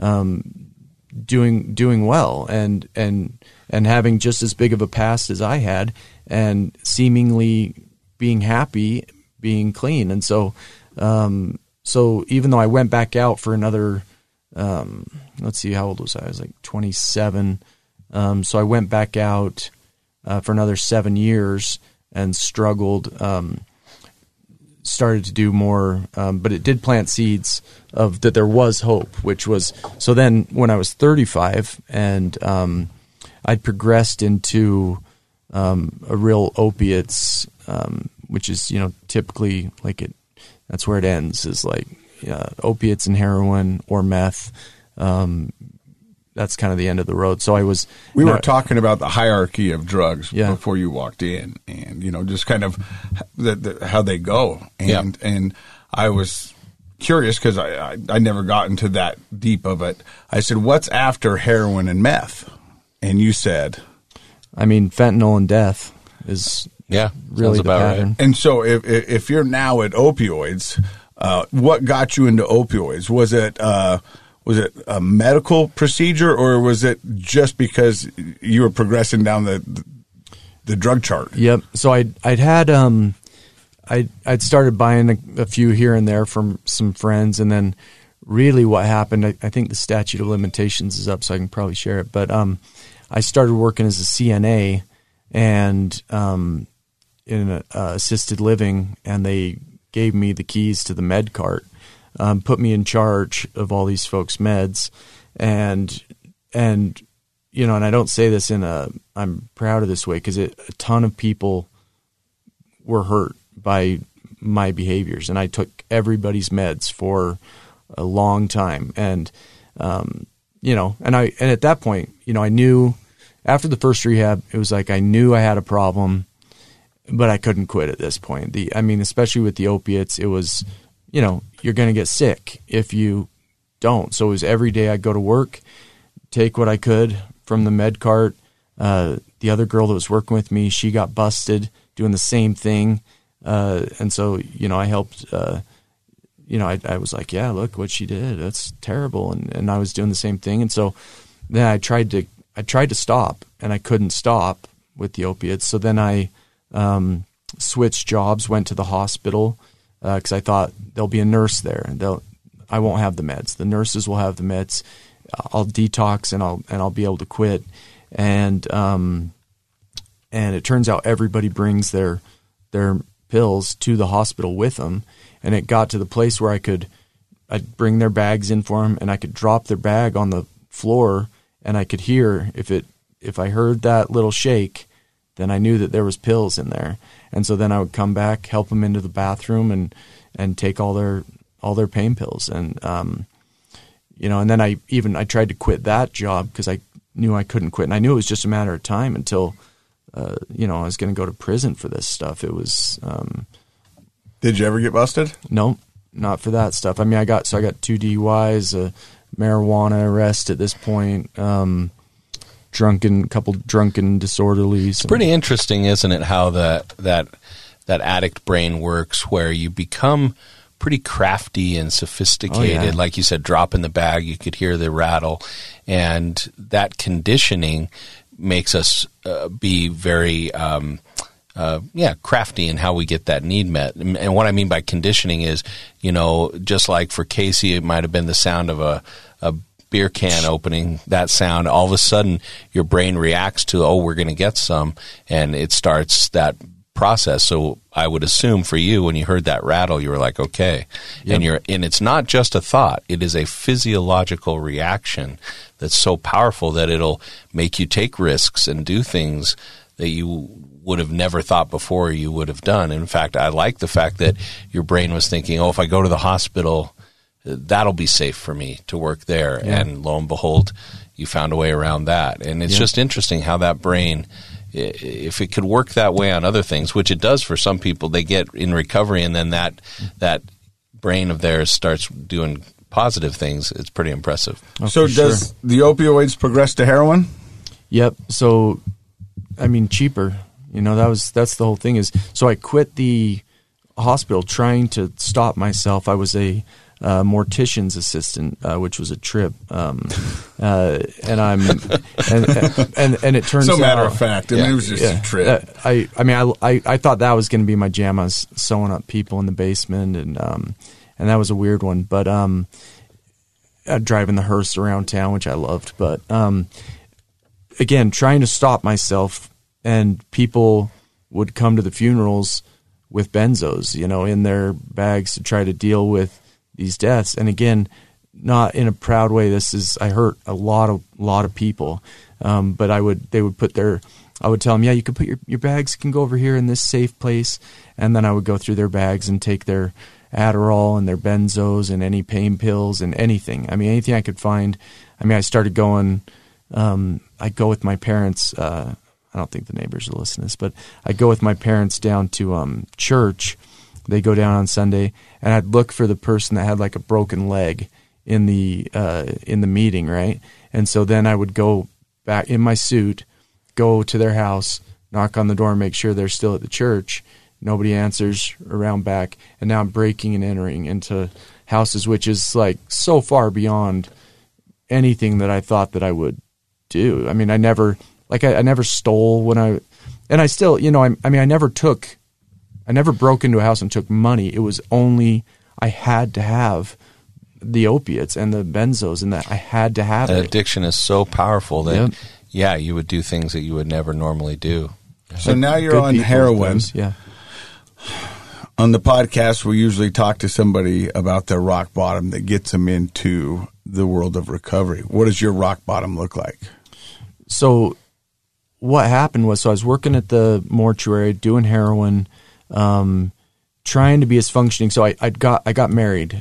doing well and having just as big of a past as I had, and seemingly being happy, being clean. And so even though I went back out for another, let's see, how old was I? I was like 27. So I went back out for another 7 years and struggled, started to do more, but it did plant seeds of that there was hope, which was, so then when I was 35 and I'd progressed into a real opiates, which is, typically that's where it ends, is like opiates and heroin or meth. That's kind of the end of the road. So we were talking about the hierarchy of drugs before you walked in, and just kind of how they go. And I was curious because I never got into that deep of it. I said, "What's after heroin and meth?" And you said, fentanyl and death is really the pattern. Right. And so if you're now at opioids, what got you into opioids? Was it a medical procedure, or was it just because you were progressing down the drug chart? Yep. So I'd started buying a few here and there from some friends, and then really what happened, I think the statute of limitations is up, so I can probably share it. But I started working as a CNA and in assisted living, and they gave me the keys to the med cart. Put me in charge of all these folks' meds, and I don't say this I'm proud of this way, because a ton of people were hurt by my behaviors, and I took everybody's meds for a long time, and and at that point, I knew after the first rehab, it was like I knew I had a problem, but I couldn't quit at this point. Especially with the opiates, it was, you're going to get sick if you don't. So it was every day I'd go to work, take what I could from the med cart. The other girl that was working with me, she got busted doing the same thing. And so, I helped, I was like, yeah, look what she did. That's terrible. And I was doing the same thing. And so then I tried to stop, and I couldn't stop with the opiates. So then I switched jobs, went to the hospital, because I thought there'll be a nurse there, and I won't have the meds. The nurses will have the meds. I'll detox, and I'll be able to quit. And it turns out everybody brings their pills to the hospital with them, and it got to the place where I'd bring their bags in for them, and I could drop their bag on the floor, and I could hear if I heard that little shake, then I knew that there was pills in there. And so then I would come back, help them into the bathroom, and take all their pain pills. And and then I tried to quit that job because I knew I couldn't quit, and I knew it was just a matter of time until I was going to go to prison for this stuff. It was. Did you ever get busted? No, not for that stuff. I got 2 DUIs, a marijuana arrest at this point. Couple drunken disorderlies. It's pretty interesting, isn't it, how that addict brain works, where you become pretty crafty and sophisticated. Oh, yeah. Like you said, drop in the bag, you could hear the rattle, and that conditioning makes us be very crafty in how we get that need met. And what I mean by conditioning is, just like for Casey, it might have been the sound of a beer can opening, that sound, all of a sudden your brain reacts to, we're going to get some, and it starts that process. So I would assume for you, when you heard that rattle, you were like, okay. Yep. And it's not just a thought, it is a physiological reaction that's so powerful that it'll make you take risks and do things that you would have never thought before you would have done. In fact, I like the fact that your brain was thinking, if I go to the hospital that'll be safe for me to work there. Yeah. And lo and behold, you found a way around that. And it's just interesting how that brain, if it could work that way on other things, which it does for some people, they get in recovery and then that brain of theirs starts doing positive things. It's pretty impressive. Oh, so does the opioids progress to heroin? Yep. So, I mean, cheaper. That's the whole thing is, so I quit the hospital trying to stop myself. I was a mortician's assistant, which was a trip. And it turns out, matter of fact, it was just a trip. I thought that was going to be my jam. I was sewing up people in the basement, and that was a weird one. But driving the hearse around town, which I loved. But again, trying to stop myself, and people would come to the funerals with benzos, in their bags to try to deal with these deaths. And again, not in a proud way. I hurt a lot of people. But I would tell them, you can put your bags can go over here in this safe place. And then I would go through their bags and take their Adderall and their benzos and any pain pills and anything. I mean, anything I could find. I mean, I started going, I go with my parents, I don't think the neighbors will listen to this, but I'd go with my parents down to church. They go down on Sunday, and I'd look for the person that had like a broken leg in the meeting, right? And so then I would go back in my suit, go to their house, knock on the door, and make sure they're still at the church. Nobody answers around back, and now I'm breaking and entering into houses, which is like so far beyond anything that I thought that I would do. I mean, I never stole I still, I never broke into a house and took money. It was only, I had to have the opiates and the benzos, and that I had to have it. Addiction is so powerful that, you would do things that you would never normally do. So now you're on heroin. Yeah. On the podcast, we usually talk to somebody about their rock bottom that gets them into the world of recovery. What does your rock bottom look like? So what happened was, I was working at the mortuary doing heroin, trying to be as functioning. So I got married.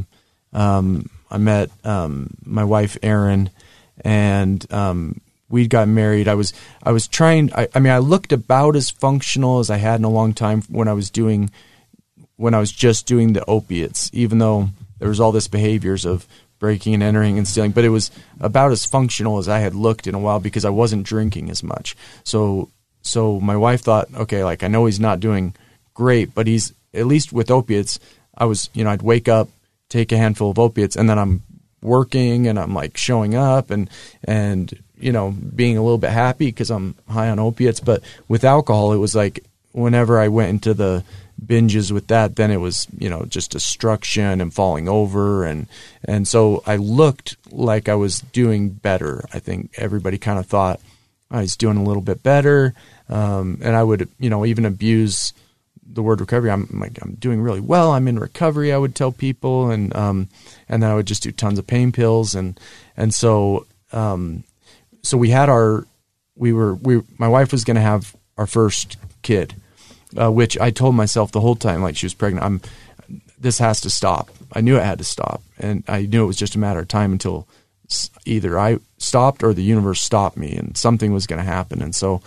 I met my wife Erin, and we got married. I was trying. I looked about as functional as I had in a long time when I was just doing the opiates, even though there was all this behaviors of breaking and entering and stealing, but it was about as functional as I had looked in a while because I wasn't drinking as much. So my wife thought, okay, like I know he's not doing great, but he's at least with opiates. I'd wake up, take a handful of opiates, and then I'm working and I'm like showing up and being a little bit happy because I'm high on opiates. But with alcohol, it was like whenever I went into the binges with that, then it was, just destruction and falling over. And so I looked like I was doing better. I think everybody kind of thought I was doing a little bit better. And I would, even abuse the word recovery. I'm doing really well. I'm in recovery, I would tell people. And then I would just do tons of pain pills. And so we had my wife was going to have our first kid, which I told myself the whole time, like she was pregnant, this has to stop. I knew it had to stop. And I knew it was just a matter of time until either I stopped or the universe stopped me and something was going to happen. And so,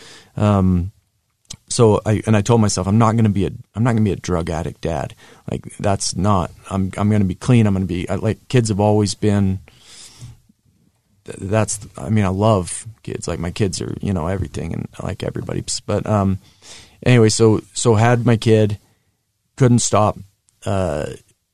I told myself, I'm not going to be a drug addict dad. Like that's not, I'm going to be clean. I'm going to be like kids have always been, I love kids. Like my kids are, everything and like everybody, but, anyway, so had my kid, couldn't stop. I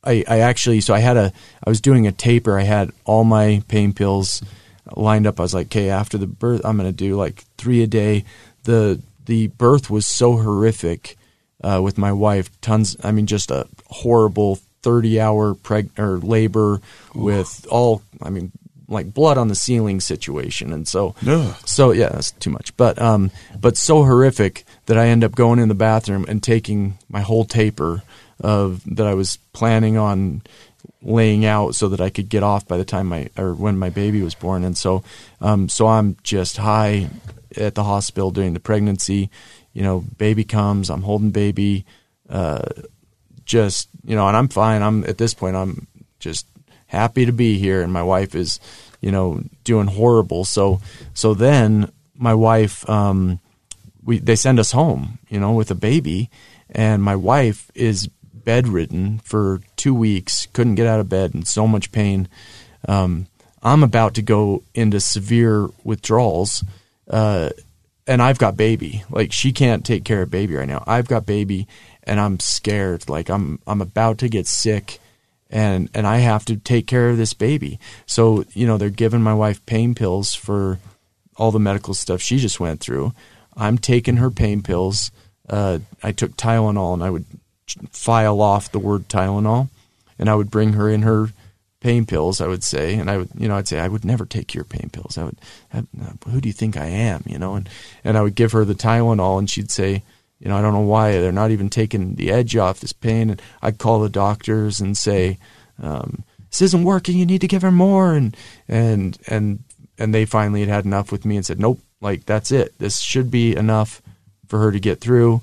was doing a taper. I had all my pain pills lined up. I was like, okay, after the birth, I'm going to do like 3 a day. The birth was so horrific, with my wife, just a horrible 30-hour labor with all, like blood on the ceiling situation. And so yeah, that's too much. But so horrific that I end up going in the bathroom and taking my whole taper that I was planning on laying out so that I could get off by the time when my baby was born. And so I'm just high at the hospital during the pregnancy. Baby comes, I'm holding baby, and I'm fine. At this point, I'm just happy to be here, and my wife is, doing horrible. So then my wife, they send us home, with a baby, and my wife is bedridden for 2 weeks, couldn't get out of bed, in so much pain. I'm about to go into severe withdrawals, and I've got baby. Like, she can't take care of baby right now. I've got baby, and I'm scared. Like, I'm about to get sick, and I have to take care of this baby. So, they're giving my wife pain pills for all the medical stuff she just went through. I'm taking her pain pills. I took Tylenol, and I would file off the word Tylenol, and I would bring her in her pain pills, I would say, and I'd say, I would never take your pain pills. Who do you think I am? And I would give her the Tylenol, and she'd say, I don't know why they're not even taking the edge off this pain. And I'd call the doctors and say, this isn't working. You need to give her more. And they finally had enough with me and said, nope, like, that's it. This should be enough for her to get through.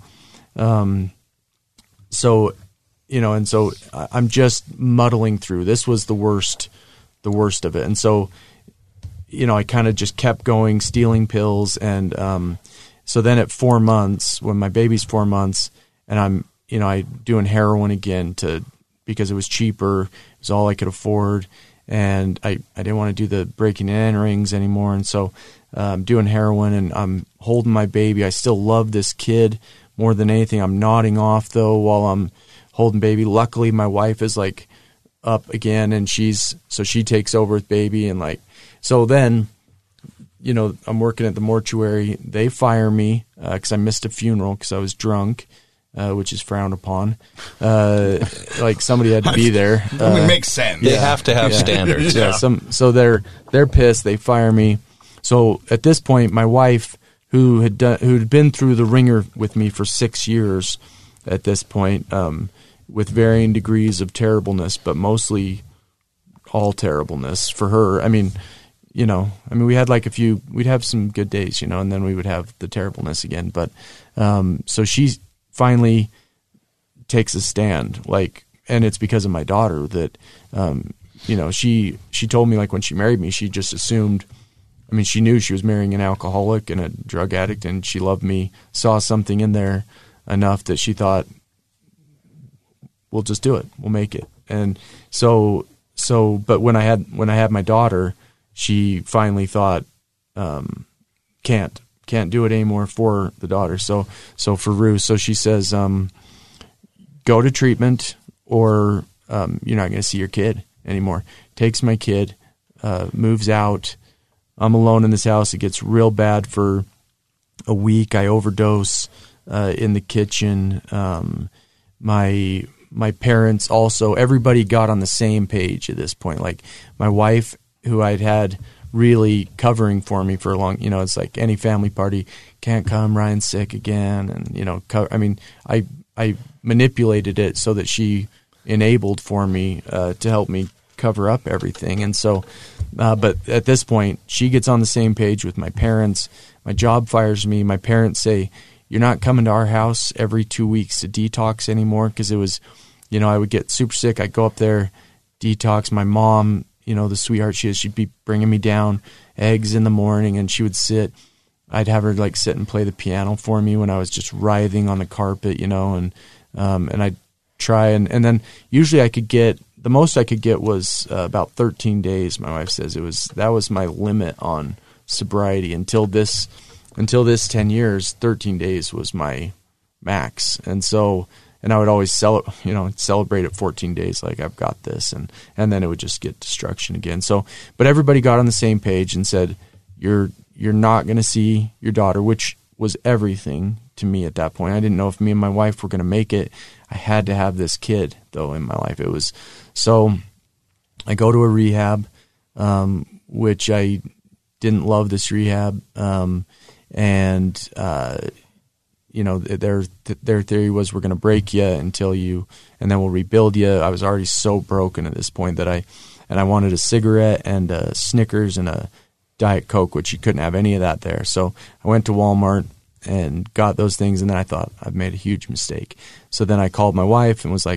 So I'm just muddling through. This was the worst of it. And so, I kind of just kept going, stealing pills. And so then at 4 months, when my baby's 4 months, and I'm, I doing heroin again because it was cheaper. It was all I could afford. And I didn't want to do the breaking and enterings anymore. And so I'm doing heroin, and I'm holding my baby. I still love this kid more than anything. I'm nodding off, though, while I'm holding baby. Luckily, my wife is like up again, and she takes over with baby. And so then, I'm working at the mortuary. They fire me because I missed a funeral because I was drunk, which is frowned upon. Somebody had to be there. It makes sense. They have to have standards. Yeah. So they're pissed. They fire me. So at this point, my wife, who'd been through the ringer with me for 6 years, at this point, with varying degrees of terribleness, but mostly all terribleness for her. I mean, we had we'd have some good days, and then we would have the terribleness again. But so she finally takes a stand, and it's because of my daughter that, she told me, when she married me, she just assumed, she knew she was marrying an alcoholic and a drug addict, and she loved me, saw something in there enough that she thought, we'll just do it. We'll make it. And so, but when I had my daughter, she finally thought, can't do it anymore for the daughter. So for Ruth, so she says, go to treatment, or you're not going to see your kid anymore. Takes my kid, moves out. I'm alone in this house. It gets real bad for a week. I overdose in the kitchen. My parents also, everybody got on the same page at this point. My wife, who I'd had really covering for me for a long, it's like any family party, can't come, Ryan's sick again. And, I manipulated it so that she enabled for me to help me cover up everything. And so, but at this point, she gets on the same page with my parents. My job fires me. My parents say, you're not coming to our house every 2 weeks to detox anymore, because it was, I would get super sick. I'd go up there, detox. My mom, the sweetheart she is, she'd be bringing me down eggs in the morning, and she would sit. I'd have her sit and play the piano for me when I was just writhing on the carpet, and I'd try. And then usually I could get, the most I could get was about 13 days. My wife says that was my limit on sobriety until this 10 years, 13 days was my max. And so, and I would always celebrate at 14 days, like, I've got this. And then it would just get destruction again. So, but everybody got on the same page and said, you're not going to see your daughter, which was everything to me at that point. I didn't know if me and my wife were going to make it. I had to have this kid, though, in my life. It was, so I go to a rehab, which I didn't love this rehab. And their theory was, we're going to break you and then we'll rebuild you. I was already so broken at this point that I wanted a cigarette and a Snickers and a Diet Coke, which you couldn't have any of that there. So I went to Walmart and got those things, and then I thought, I've made a huge mistake. So then I called my wife and was like,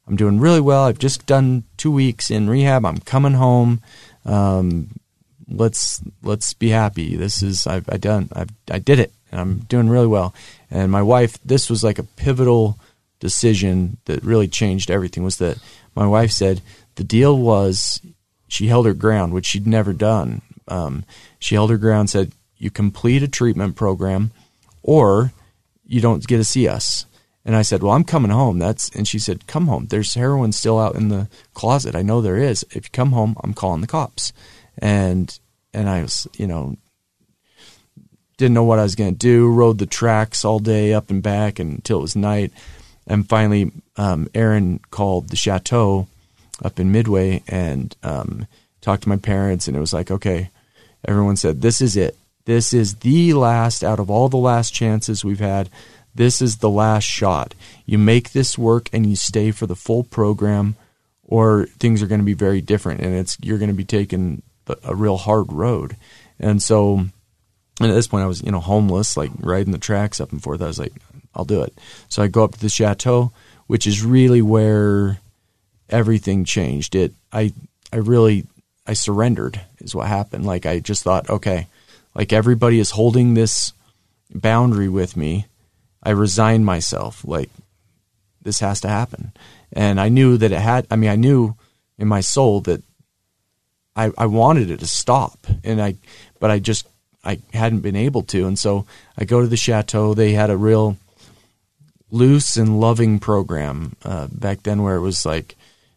I'm doing really well. I've just done 2 weeks in rehab. I'm coming home. Let's be happy. I did it, and I'm doing really well. And my wife, this was like a pivotal decision that really changed everything, was that my wife said the deal was, she held her ground, which she'd never done. She held her ground, said, you complete a treatment program or you don't get to see us. And I said, well, I'm coming home. And she said, come home. There's heroin still out in the closet. I know there is. If you come home, I'm calling the cops. And I was, didn't know what I was going to do, rode the tracks all day up and back until it was night. And finally, Aaron called the Chateau up in Midway and talked to my parents, and it was like, okay, everyone said, this is it. This is the last, out of all the last chances we've had, this is the last shot. You make this work and you stay for the full program, or things are going to be very different, and you're going to be taking a real hard road. And so, and at this point I was, homeless, like riding the tracks up and forth. I was like, I'll do it. So I go up to the Chateau, which is really where everything changed. I surrendered is what happened. Like, I just thought, okay, like everybody is holding this boundary with me. I resigned myself. Like, this has to happen. And I knew that I knew in my soul that I wanted it to stop. But I hadn't been able to. And so I go to the Chateau. They had a real loose and loving program back then, where it was like,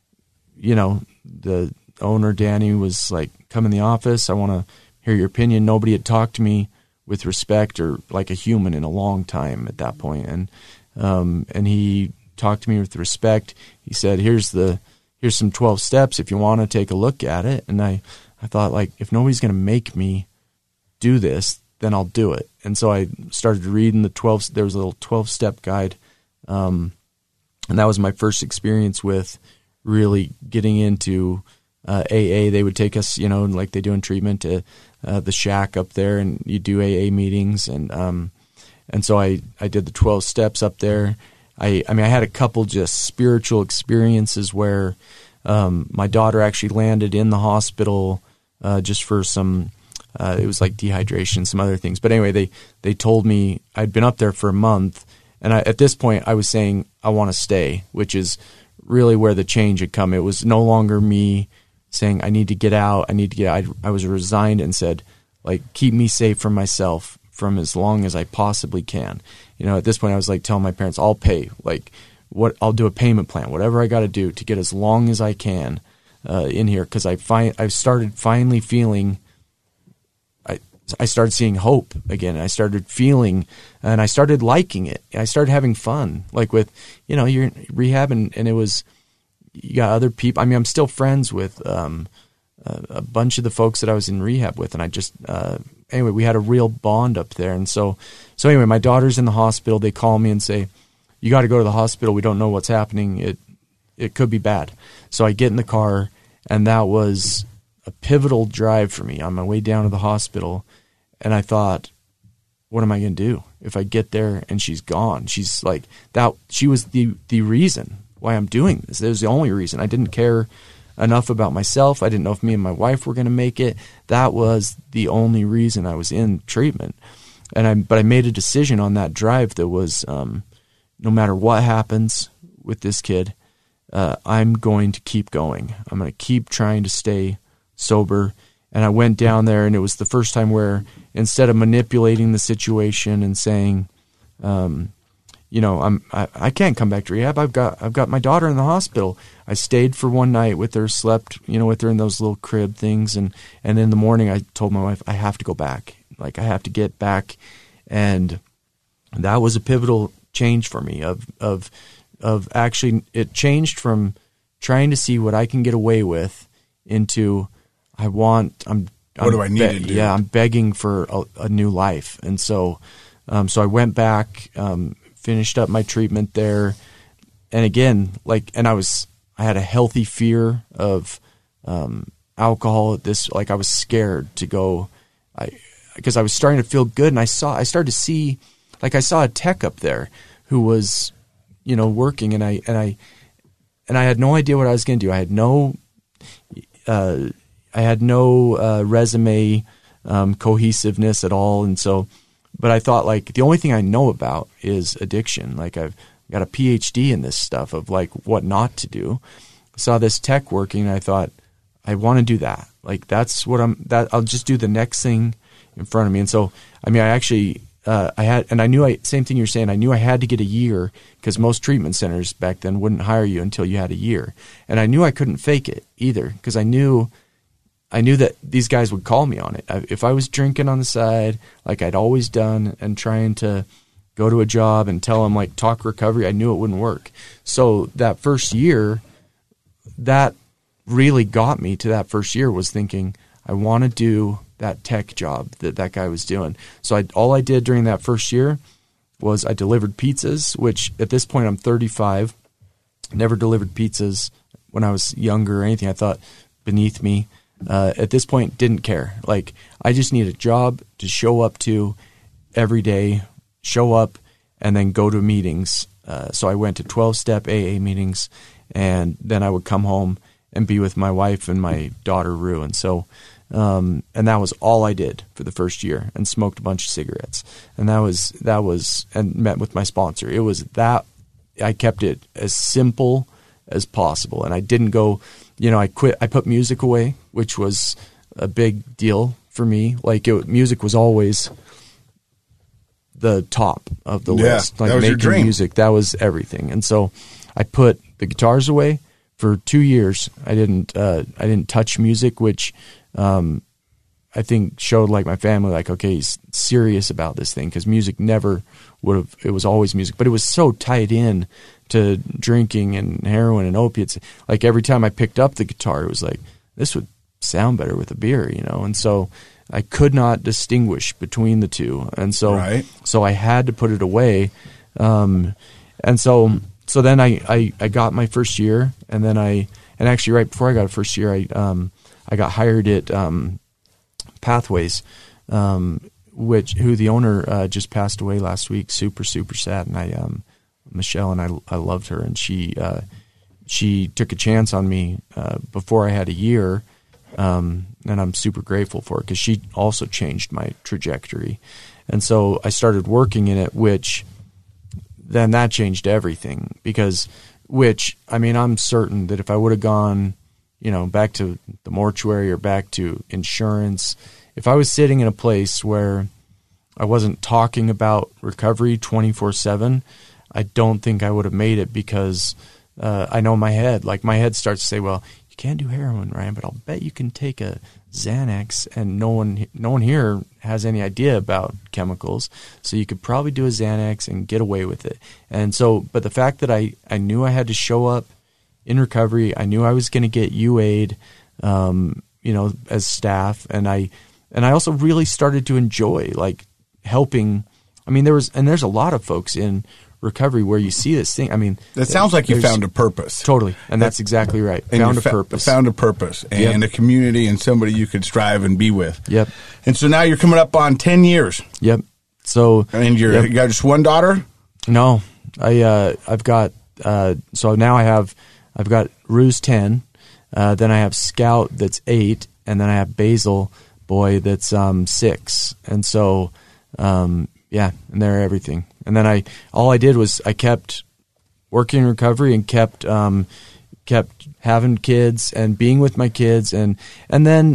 the owner, Danny, was like, come in the office. I want to hear your opinion. Nobody had talked to me with respect or like a human in a long time at that point. And he talked to me with respect. He said, here's some 12 steps if you want to take a look at it. And I thought, like, if nobody's going to make me do this, then I'll do it. And so I started reading there was a little 12-step guide. And that was my first experience with really getting into AA. They would take us, like they do in treatment, to the shack up there, and you do AA meetings. And so I did the 12 steps up there. I had a couple just spiritual experiences where my daughter actually landed in the hospital just for some, it was like dehydration, some other things. But anyway, they told me I'd been up there for a month. And at this point, I was saying, I want to stay, which is really where the change had come. It was no longer me saying, I need to get out. I was resigned and said, like, keep me safe from myself from as long as I possibly can. At this point, I was like telling my parents, I'll pay. Like, I'll do a payment plan, whatever I got to do to get as long as I can in here. Because I started finally feeling, I started seeing hope again. I started feeling, and I started liking it. I started having fun, like with, you're in rehab, and it was, you got other people. I'm still friends with a bunch of the folks that I was in rehab with, and I just, anyway, we had a real bond up there. And so anyway, my daughter's in the hospital. They call me and say, you got to go to the hospital. We don't know what's happening. It could be bad. So I get in the car, and that was a pivotal drive for me on my way down to the hospital. And I thought, what am I going to do if I get there and she's gone? She's like that. She was the reason why I'm doing this. It was the only reason. I didn't care enough about myself. I didn't know if me and my wife were going to make it. That was the only reason I was in treatment. But I made a decision on that drive that was, no matter what happens with this kid, I'm going to keep going. I'm going to keep trying to stay sober. And I went down there, and it was the first time where, instead of manipulating the situation and saying, I can't come back to rehab. I've got my daughter in the hospital. I stayed for one night with her, slept, with her in those little crib things, and in the morning I told my wife, I have to go back. Like, I have to get back. And that was a pivotal change for me of actually, it changed from trying to see what I can get away with into what do I need to do? Yeah, I'm begging for a new life. And so I went back, finished up my treatment there. And again, I had a healthy fear of alcohol at this, I was scared to go, because I was starting to feel good. And I started to see, I saw a tech up there who was, working, and I had no idea what I was going to do. I had no resume cohesiveness at all, and so. But I thought, like, the only thing I know about is addiction. Like, I've got a PhD in this stuff of, like, what not to do. Saw this tech working, and I thought, I want to do that. Like, that's what I'll just do the next thing in front of me. And so, I mean, I actually, I knew same thing you're saying, I knew I had to get a year because most treatment centers back then wouldn't hire you until you had a year. And I knew I couldn't fake it either because I knew that these guys would call me on it. If I was drinking on the side, like I'd always done, and trying to go to a job and tell them, like, talk recovery, I knew it wouldn't work. So that first year, that really got me to that first year was thinking, I want to do that tech job that guy was doing. So all I did during that first year was I delivered pizzas, which at this point I'm 35, never delivered pizzas when I was younger or anything. I thought beneath me. At this point, didn't care. Like, I just need a job to show up to every day, show up, and then go to meetings. So I went to 12-step AA meetings, and then I would come home and be with my wife and my daughter, Rue. And so, and that was all I did for the first year, and smoked a bunch of cigarettes. And that was, and met with my sponsor. It was that, I kept it as simple as possible. And I didn't go, I put music away, which was a big deal for me. Like, music was always the top of the list. Like, that was making your dream. Music, that was everything. And so I put the guitars away for 2 years. I didn't touch music, which I think showed, like, my family, like, okay, he's serious about this thing, because music never would have. It was always music, but it was so tied in to drinking and heroin and opiates. Like, every time I picked up the guitar, it was like, this would sound better with a beer, And so I could not distinguish between the two. And so, so I had to put it away. And so then I got my first year, and then and actually right before I got a first year, I got hired at Pathways, who the owner just passed away last week. Super, super sad. And Michelle, and I loved her, and she took a chance on me before I had a year, and I'm super grateful for it, because she also changed my trajectory. And so I started working in it, which then that changed everything, I'm certain that if I would have gone, back to the mortuary or back to insurance, if I was sitting in a place where I wasn't talking about recovery 24/7, I don't think I would have made it, because I know my head starts to say, well, you can't do heroin, Ryan, but I'll bet you can take a Xanax, and no one here has any idea about chemicals, so you could probably do a Xanax and get away with it. And so, but the fact that I knew I had to show up in recovery, I knew I was going to get UA'd, as staff, and I also really started to enjoy, like, helping. I mean, there's a lot of folks in recovery where you see this thing. I mean, that sounds like you found a purpose. Totally, and that's exactly right. Found a purpose and a community and somebody you could strive and be with. Yep. And so now you're coming up on 10 years. Yep. So, and you got just one daughter? No, I've got so now I've got Rue's 10, then I have Scout that's 8, and then I have Basil boy that's 6, and so and they're everything. And then all I did was I kept working in recovery and kept having kids and being with my kids, and then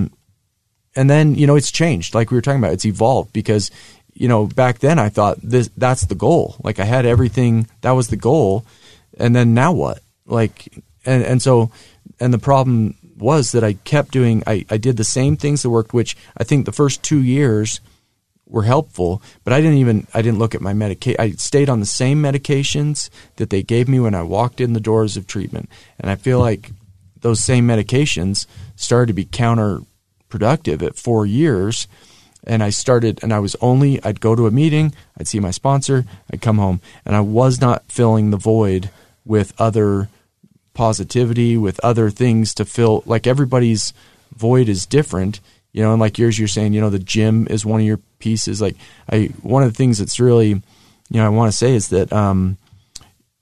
it's changed, like we were talking about. It's evolved, because back then I thought that's the goal. Like, I had everything, that was the goal, and then now what? Like, and so the problem was that I kept doing. I did the same things that worked, which I think the first 2 years were helpful, but I didn't look at my medication. I stayed on the same medications that they gave me when I walked in the doors of treatment. And I feel like those same medications started to be counterproductive at 4 years. And I'd go to a meeting, I'd see my sponsor, I'd come home, and I was not filling the void with other positivity, with other things to fill. Like, everybody's void is different. And like yours, you're saying, the gym is one of your pieces. Like, one of the things that's really, I want to say is that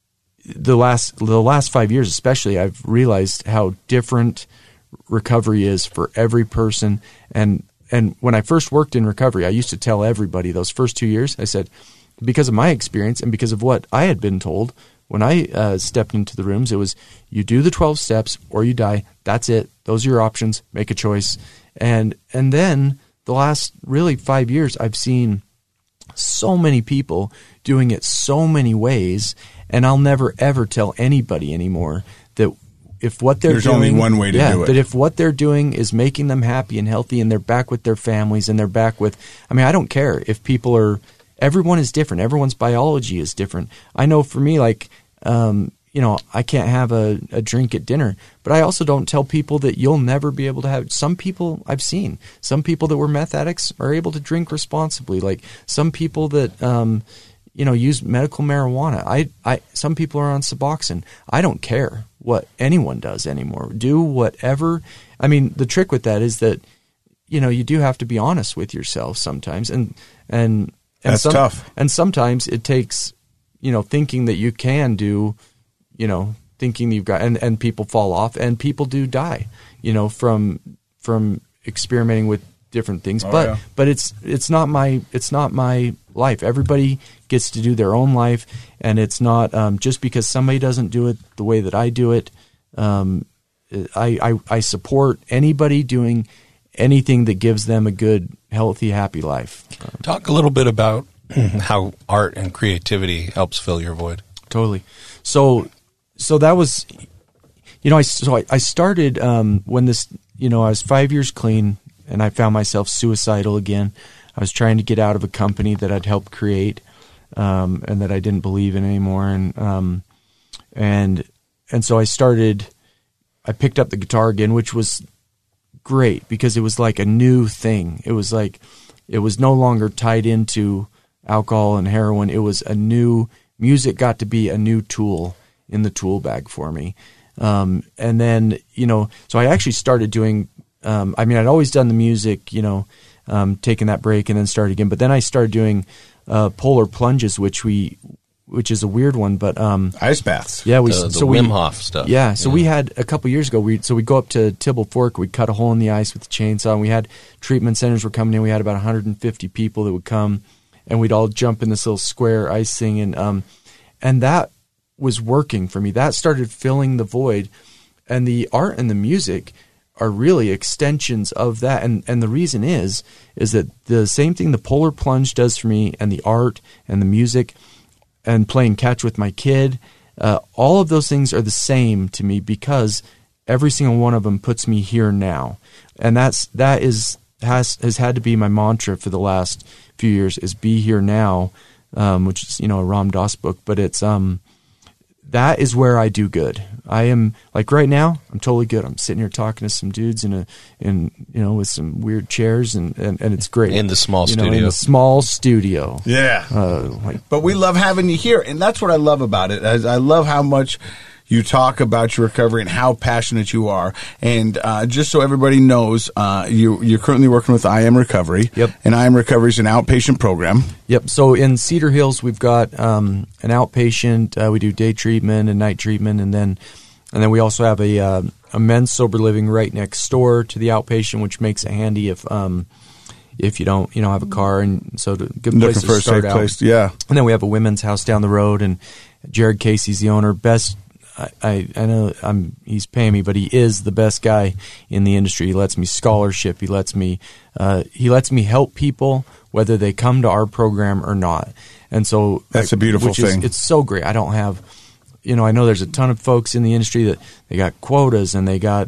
the last 5 years especially, I've realized how different recovery is for every person. And when I first worked in recovery, I used to tell everybody those first 2 years, I said, because of my experience and because of what I had been told when I stepped into the rooms, it was, you do the 12 steps or you die. That's it. Those are your options. Make a choice. And then the last really 5 years, I've seen so many people doing it so many ways, and I'll never ever tell anybody anymore that if what they're There's doing, only one way to do it. That if what they're doing is making them happy and healthy, and they're back with their families, and they're back with, I mean, I don't care if people are. Everyone is different. Everyone's biology is different. I know for me, like, I can't have a drink at dinner, but I also don't tell people that you'll never be able to have. Some people I've seen, some people that were meth addicts are able to drink responsibly. Like some people that, use medical marijuana. Some people are on Suboxone. I don't care what anyone does anymore. Do whatever. I mean, the trick with that is that, you do have to be honest with yourself sometimes, and that's tough. And sometimes it takes, thinking that you can do, thinking you've got, and people fall off, and people do die, from experimenting with different things. But it's not my life. Everybody gets to do their own life, and it's not just because somebody doesn't do it the way that I do it. I support anybody doing anything that gives them a good, healthy, happy life. Talk a little bit about how art and creativity helps fill your void. Totally. So that was, I started when this, I was 5 years clean, and I found myself suicidal again. I was trying to get out of a company that I'd helped create, and that I didn't believe in anymore, and so I picked up the guitar again, which was great because it was like a new thing. It was like, it was no longer tied into alcohol and heroin. It was a new, music got to be a new tool in the tool bag for me. And then, so I actually started doing, I'd always done the music, taking that break and then started again. But then I started doing polar plunges, which is a weird one, but ice baths. Yeah, the Wim Hof stuff. Yeah, so we had a couple years ago. We go up to Tibble Fork. We cut a hole in the ice with the chainsaw. And we had treatment centers were coming in. We had about 150 people that would come, and we'd all jump in this little square ice thing, and that was working for me. That started filling the void, and the art and the music are really extensions of that. And the reason is that the same thing the polar plunge does for me, and the art and the music, and playing catch with my kid, all of those things are the same to me because every single one of them puts me here now, and has had to be my mantra for the last few years, is be here now, which is a Ram Dass book, but it's that is where I do good. I am, like right now, I'm totally good. I'm sitting here talking to some dudes in with some weird chairs, and it's great. In the small studio. In the small studio. Yeah. But we love having you here, and that's what I love about it. I love how much you talk about your recovery and how passionate you are. And just so everybody knows, you're currently working with I Am Recovery. Yep. And I Am Recovery is an outpatient program. Yep. So in Cedar Hills, we've got an outpatient. We do day treatment and night treatment, and then we also have a men's sober living right next door to the outpatient, which makes it handy if you don't have a car, and so good place to start out. Place, yeah. And then we have a women's house down the road, and Jared Casey's the owner. Best. I know he's paying me, but he is the best guy in the industry. He lets me scholarship. He lets me help people whether they come to our program or not. And so that's a beautiful thing. It's so great. I don't have, I know there's a ton of folks in the industry that they got quotas and they got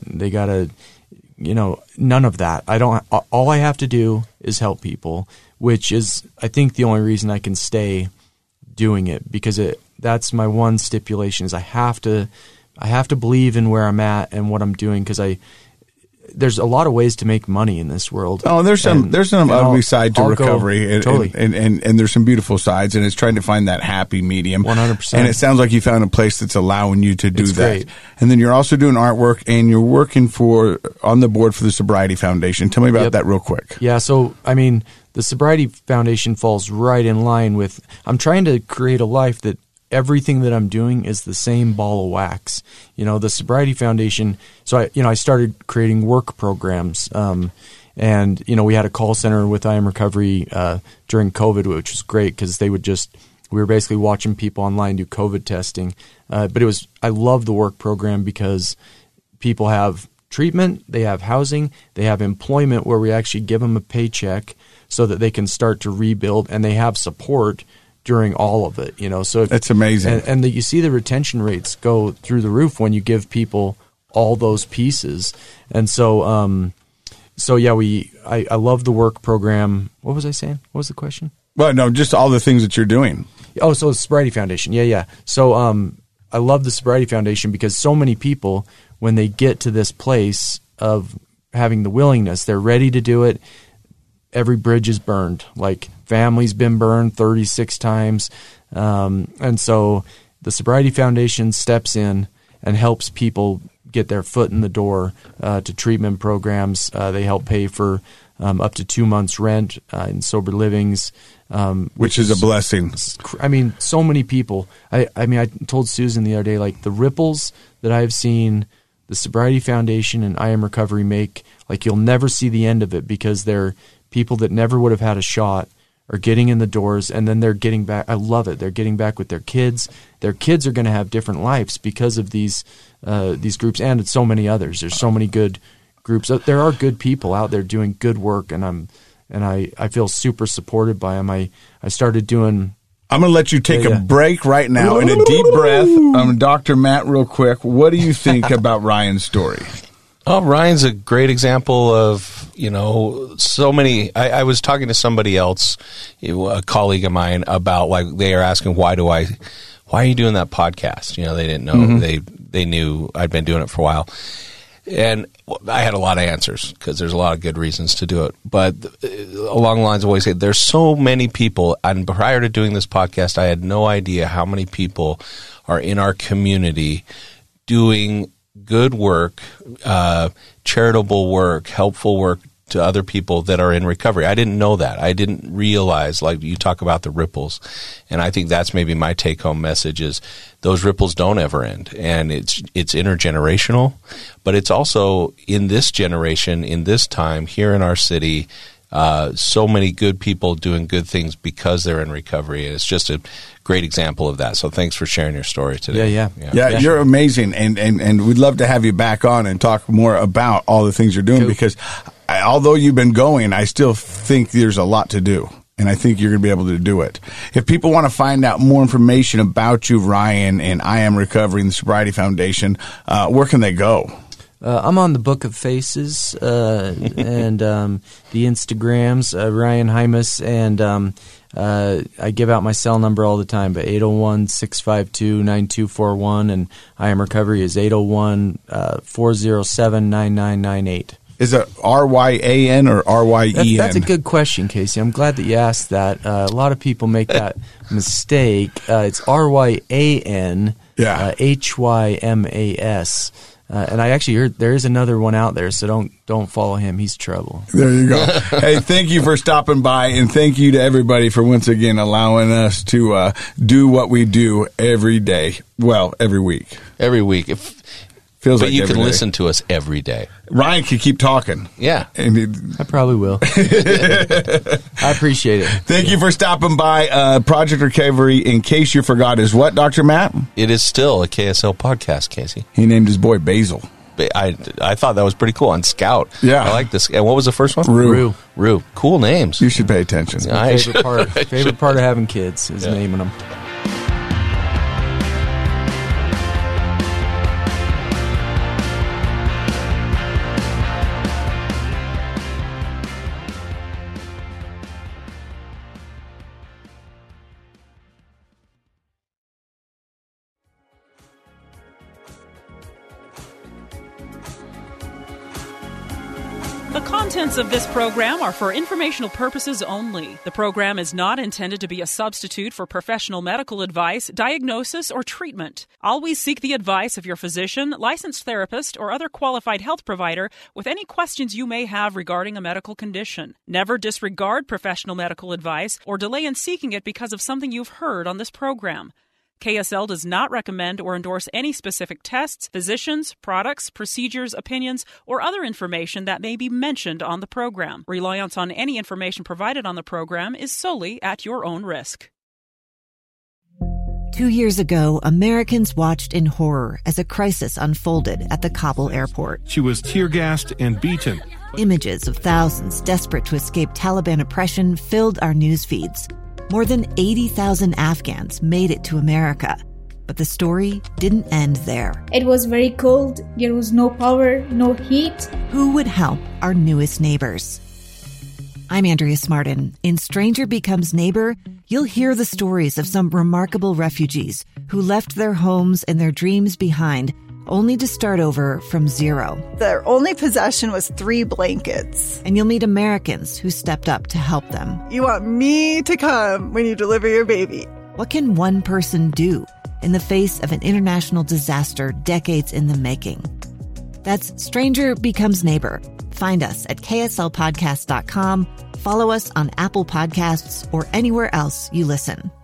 none of that. All I have to do is help people, which is, I think, the only reason I can stay doing it, because that's my one stipulation is I have to believe in where I'm at and what I'm doing, because there's a lot of ways to make money in this world. Oh, there's some ugly side to recovery, totally. And there's some beautiful sides, and it's trying to find that happy medium. 100%. And it sounds like you found a place that's allowing you to do it's that. Great. And then you're also doing artwork, and you're working on the board for the Sobriety Foundation. Tell me about that real quick. Yeah, so the Sobriety Foundation falls right in line with, I'm trying to create a life that everything that I'm doing is the same ball of wax. The Sobriety Foundation. So I started creating work programs. And we had a call center with I Am Recovery during COVID, which was great because we were basically watching people online do COVID testing. But I love the work program because people have treatment, they have housing, they have employment where we actually give them a paycheck so that they can start to rebuild, and they have support during all of it. So that's amazing, and you see the retention rates go through the roof when you give people all those pieces. And so, I love the work program. What was I saying? What was the question? Well, no, just all the things that you're doing. Oh, so the Sobriety Foundation. Yeah. So I love the Sobriety Foundation because so many people, when they get to this place of having the willingness, they're ready to do it. Every bridge is burned. Like, family's been burned 36 times. And so the Sobriety Foundation steps in and helps people get their foot in the door to treatment programs. They help pay for up to 2 months' rent in sober livings. Which is a blessing. I mean, so many people. I told Susan the other day, like, the ripples that I've seen the Sobriety Foundation and I Am Recovery make, like, you'll never see the end of it because they're people that never would have had a shot are getting in the doors, and then they're getting back. I love it. They're getting back with their kids. Their kids are going to have different lives because of these groups and so many others. There's so many good groups. There are good people out there doing good work, and I feel super supported by them. I started doing. I'm going to let you take a break right now and a deep breath. Dr. Matt, real quick, what do you think about Ryan's story? Oh, Ryan's a great example of, so many. I was talking to somebody else, a colleague of mine, about, like, they are asking, why are you doing that podcast? They didn't know. Mm-hmm. They knew I'd been doing it for a while. And I had a lot of answers because there's a lot of good reasons to do it. But along the lines of what I say, there's so many people. And prior to doing this podcast, I had no idea how many people are in our community doing good work, charitable work, helpful work to other people that are in recovery. I didn't know that. I didn't realize, like you talk about the ripples. And I think that's maybe my take-home message is those ripples don't ever end. And it's intergenerational, but it's also in this generation, in this time, here in our city, so many good people doing good things because they're in recovery. And it's just a great example of that. So thanks for sharing your story today. Yeah, you're amazing. And we'd love to have you back on and talk more about all the things you're doing because although you've been going, I still think there's a lot to do. And I think you're going to be able to do it. If people want to find out more information about you, Ryan, and I Am Recovery and the Sobriety Foundation, where can they go? I'm on the Book of Faces and the Instagrams, Ryan Hymas, and I give out my cell number all the time, but 801-652-9241, and I Am Recovery is 801-407-9998. Is it R-Y-A-N or R-Y-E-N? That's a good question, Casey. I'm glad that you asked that. A lot of people make that mistake. It's R-Y-A-N, H-Y-M-A-S. And I actually heard there is another one out there, so don't follow him. He's trouble. There you go. Hey, thank you for stopping by, and thank you to everybody for once again allowing us to do what we do every day. Well, every week. Every week. Feels but like you can day. Listen to us every day. Ryan can keep talking. Yeah. I probably will. I appreciate it. Thank you for stopping by. Project Recovery, in case you forgot, is what, Dr. Matt? It is still a KSL podcast, Casey. He named his boy Basil. I thought that was pretty cool on Scout. Yeah. I like this. And what was the first one? Rue. Cool names. You should pay attention. Favorite part of having kids is naming them. The contents of this program are for informational purposes only. The program is not intended to be a substitute for professional medical advice, diagnosis, or treatment. Always seek the advice of your physician, licensed therapist, or other qualified health provider with any questions you may have regarding a medical condition. Never disregard professional medical advice or delay in seeking it because of something you've heard on this program. KSL does not recommend or endorse any specific tests, physicians, products, procedures, opinions, or other information that may be mentioned on the program. Reliance on any information provided on the program is solely at your own risk. 2 years ago, Americans watched in horror as a crisis unfolded at the Kabul airport. She was tear-gassed and beaten. Images of thousands desperate to escape Taliban oppression filled our news feeds. More than 80,000 Afghans made it to America. But the story didn't end there. It was very cold. There was no power, no heat. Who would help our newest neighbors? I'm Andrea Smartin. In Stranger Becomes Neighbor, you'll hear the stories of some remarkable refugees who left their homes and their dreams behind, only to start over from zero. Their only possession was 3 blankets. And you'll meet Americans who stepped up to help them. You want me to come when you deliver your baby. What can one person do in the face of an international disaster decades in the making? That's Stranger Becomes Neighbor. Find us at kslpodcast.com. Follow us on Apple Podcasts or anywhere else you listen.